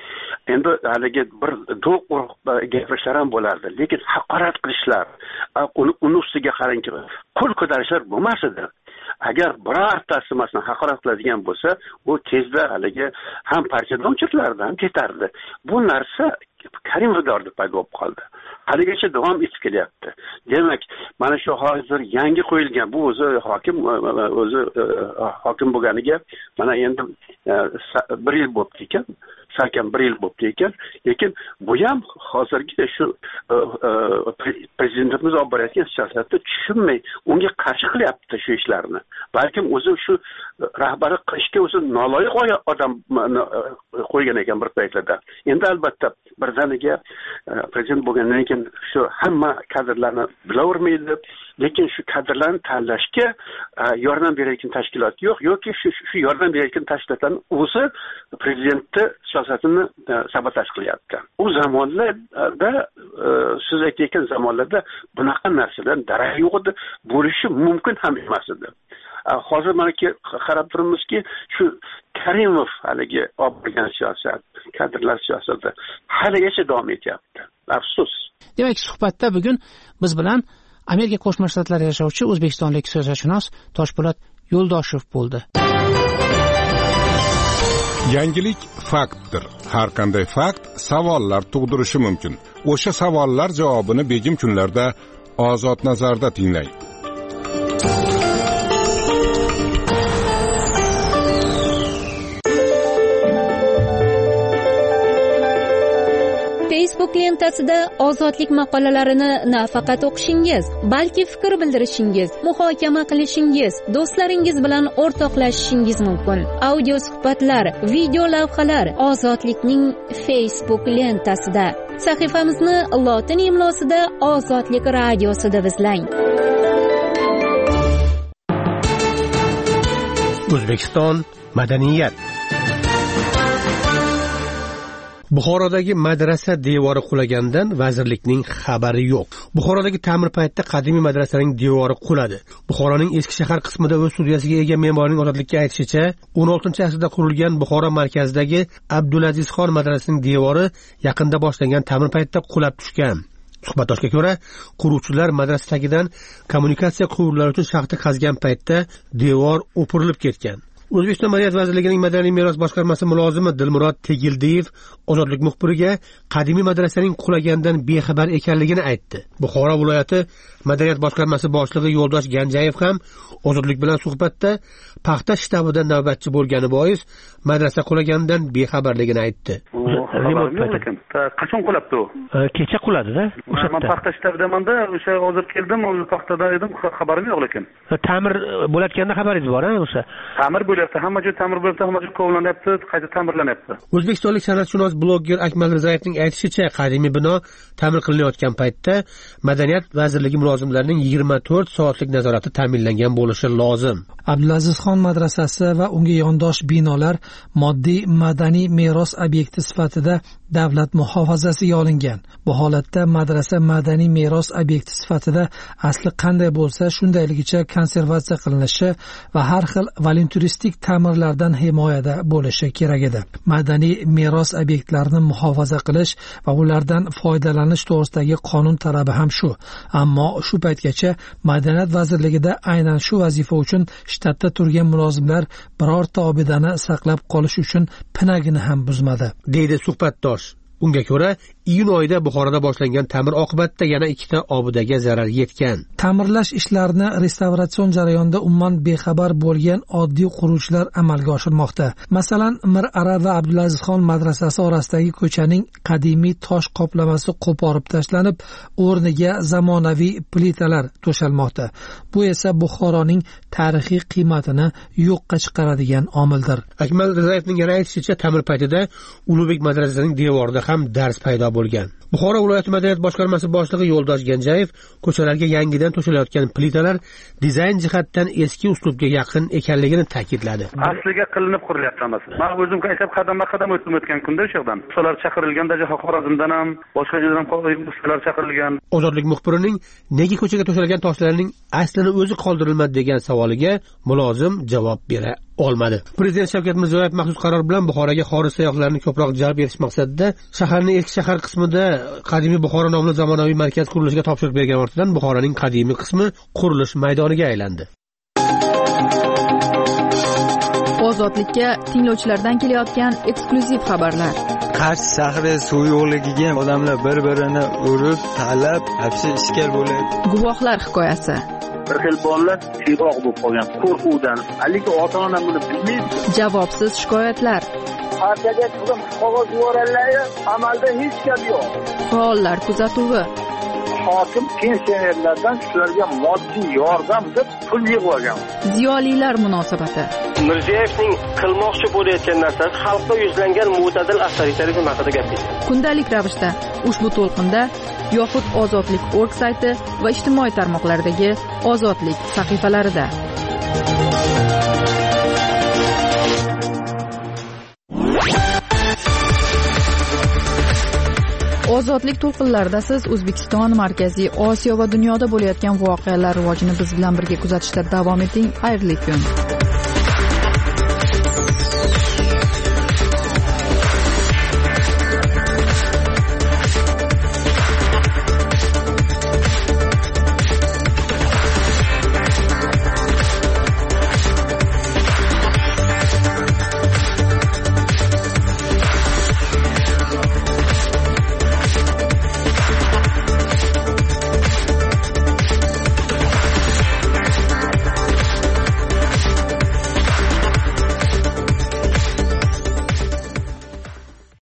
endi haligi bir do'q gapirishlar ham bo'lardi, lekin haqorat qilishlar, uni uni ustiga qarangki qo'l ko'tarishlar bo'lmas edi. Agar birortasi masalan haqorat qiladigan bo'lsa, u tezda haligi ham partiyadan o'chirilardi, ham ketardi. Bu narsa Karimov davrida paydo bo'lib qoldi. Haligacha davom etib kelyapti. Demak, mana shu hozir yangi qo'yilgan bu o'zi hokim o'zi hokim bo'lganiga mana endi bir yil bo'libdi ekan, salkam bir yil bo'libdi ekan, lekin bu ham hozirgi shu prezidentimiz olib borayotgan siyosatni tushunmay, unga qarshi qilyapti shu ishlarni. Balkim o'zi shu rahbarlik qilishga o'zi noloyiq odam qo'ygan ekan bir paytlarda. Endi albatta birdaniga prezident bo'lgandan keyin shu hamma kadrlarni bilavermaydi, lekin shu kadrlarni tanlashga yordam berayotgan tashkilot yo'q yoki shu shu yordam berayotgan tashkilotlarning o'zi prezidentni siyosatini sabotaj qilyapti. U zamonlarda siz aytayotgan zamonlarda bunaqa narsadan darak yo'q edi, bo'lishi mumkin ham emas edi. Hozir mana qarab turamizki, shu Karimov haligi olib borgan siyosat, kadrlar siyosati haligacha davom etyapti. Afsus. Demak, suhbatda bugun biz bilan Amerika Qo'shma Shtatlarida yashovchi o'zbekistonlik siyosatshunos Toshpo'lat Yo'ldoshev bo'ldi. Yangilik faktdir. Har qanday fakt savollar tug'dirishi mumkin. O'sha savollar javobini begim kunlarda Ozod nazarda tinglang. Facebook lentasida ozodlik maqolalarini nafaqat o'qishingiz, balki fikr bildirishingiz, muhokama qilishingiz, do'stlaringiz bilan o'rtoqlashishingiz mumkin. Audio suhbatlar, video lavhalar Ozodlikning Facebook lentasida. Sahifamizni lotin imlosida Ozodlik radiosida izlang. O'zbekiston madaniyat. Buxorodagi madrasa devori qulagandan vazirlikning xabari yo'q. Buxorodagi ta'mir paytida qadimiy madrasaning devori quladi. Buxoroning eski shahar qismida o'z studiyasiga ega me'morning ozodlikka aytishicha, o'n oltinchi asrda qurilgan Buxoro markazidagi Abdulazizxon madrasasining devori yaqinda boshlangan ta'mir paytida qulab tushgan. Suhbatdoshga ko'ra, quruvchilar madrasa tagidan kommunikatsiya quvurlari uchun shaxta qazgan paytda devor o'pirilib ketgan. O'zbekiston Madaniyat vazirligining madaniy meros boshqarmasi mulozimi Dilmurod Tegildiyev Ozodlik muxbiriga qadimiy madrasaning qulagandan bexabar ekanligini aytdi. Buxoro viloyati Madaniyat boshqarmasi boshlig'i Yo'ldosh Ganjayev ham Ozodlik bilan suhbatda paxta shtabida navbatchi bo'lgani bois madrasa qulagandan bexabarligini aytdi. Qachon qulabdi u? Kecha quladi-da. O'sha men paxta shtabidamanda, o'sha hozir keldim, o'sha paxtada edim, xabarim yo'q lekin. Ta'mir bo'layotganda xabaringiz bor-a o'sha? Ta'mir bo'lyapti, hamma joy ta'mir bo'lyapti, hamma joy kovlanyapti, qayta ta'mirlanyapti. O'zbekistonlik san'atshunos blogger Akmal Rizayevning aytishicha, qadimiy bino ta'mir qilinayotgan paytda Madaniyat vazirligi mulozimlarining yigirma to'rt soatlik nazorati ta'minlangan bo'lishi lozim. Abdulazizxon madrasasi va unga yondosh binolar moddiy madaniy meros obyekti sifatida davlat muhofazasiga olingan. Bu holatda madrasa madaniy meros obyekti sifatida asli qanday bo'lsa shundayligicha konservatsiya qilinishi va har xil volunturistik ta'mirlardan himoyada bo'lishi kerak edi. Madaniy meros obyektlarini muhofaza qilish va ulardan foydalanish to'g'risidagi qonun talabi ham shu. Ammo shu paytgacha Madaniyat vazirligida aynan shu vazifa uchun shtatda turgan mulozimlar birorta obidani saqlab qolish uchun pinagini ham buzmadi, deydi suhbatdosh. Unga ko'ra, iyun oyida Buxoroda boshlangan ta'mir oqibatida yana ikkita obidaga zarar yetgan. Ta'mirlash ishlarini restavratsion jarayonida umuman bexabar bo'lgan oddiy quruvchilar amalga oshirmoqda. Masalan, Mirara va Abdulazizxon madrasasi orasidagi ko'chaning qadimiy tosh qoplamasi qo'porib tashlanib, o'rniga zamonaviy plitalar to'shalmoqda. Bu esa Buxoroning tarixiy qiymatini yo'qqa chiqaradigan omildir. Akmal Rizayevning yana aytishicha, ta'mir paytida Ulug'bek madrasasining devorida ham dars paydo bo'lgan. Buxoro viloyati Madaniyat boshqarmasi boshlig'i Yo'ldosh Ganjayev ko'chalarga yangidan to'shalayotgan plitalar dizayn jihatdan eski uslubga yaqin ekanligini ta'kidladi. Asliga qilinib qurilyapti hammasi. Men o'zim aytib qadamma-qadam o'tib o'tgan kunda o'sha yerdan ustalar chaqirilgan, dajaha Xorazmdan ham, boshqa joydan ham ustalar chaqirilgan. Ozodlik muxbirining nega ko'chaga to'shalgan toshlarning aslini o'zi qoldirilmadi degan savoliga mulozim javob bera olmadi. Prezident Shavkat Mirziyoyev maxsus qaror bilan Buxoroga xorij sayyohlarni ko'proq jalb etish maqsadida shaharning eski shahar qismida qadimiy Buxoro nomli zamonaviy markaz qurilishiga topshiriq bergan ortidan Buxoroning qadimiy qismi qurilish maydoniga aylandi. Ozodlikka tinglovchilardan kelayotgan eksklyuziv xabarlar. Qarshi shahri suv yo'qligiga odamlar bir-birini urib, talab, hapsi ishkal bo'ladi. Guvohlar hikoyasi. Bir xil bolalar siyg'oq bo'lib qolgan qo'rquvdan, haligi ota-ona buni bilmaydi. Javobsiz shikoyatlar. Partiyaga pulum qog'oz yuborganlar, amalda hech gap yo'q. Faollar kuzatuvi. Hokim pensionerlardan shularga moddiy yordam deb pul yig'ib. Ziyolilar munosabati. Mirziyoyevning qilmoqchi bo'layotgan narsasi xalqqa yuzlangan mo'tadil avtoritarizm haqida gapirdi. Kundalik ravishda ushbu to'lqinda yoxud Ozodlik org sayti va ijtimoiy tarmoqlardagi Ozodlik sahifalarida. Ozodlik to'lqinlarida siz O'zbekiston, Markaziy Osiyo va dunyoda bo'layotgan voqealar rivojini biz bilan birga kuzatishda davom eting. Xayrli kun.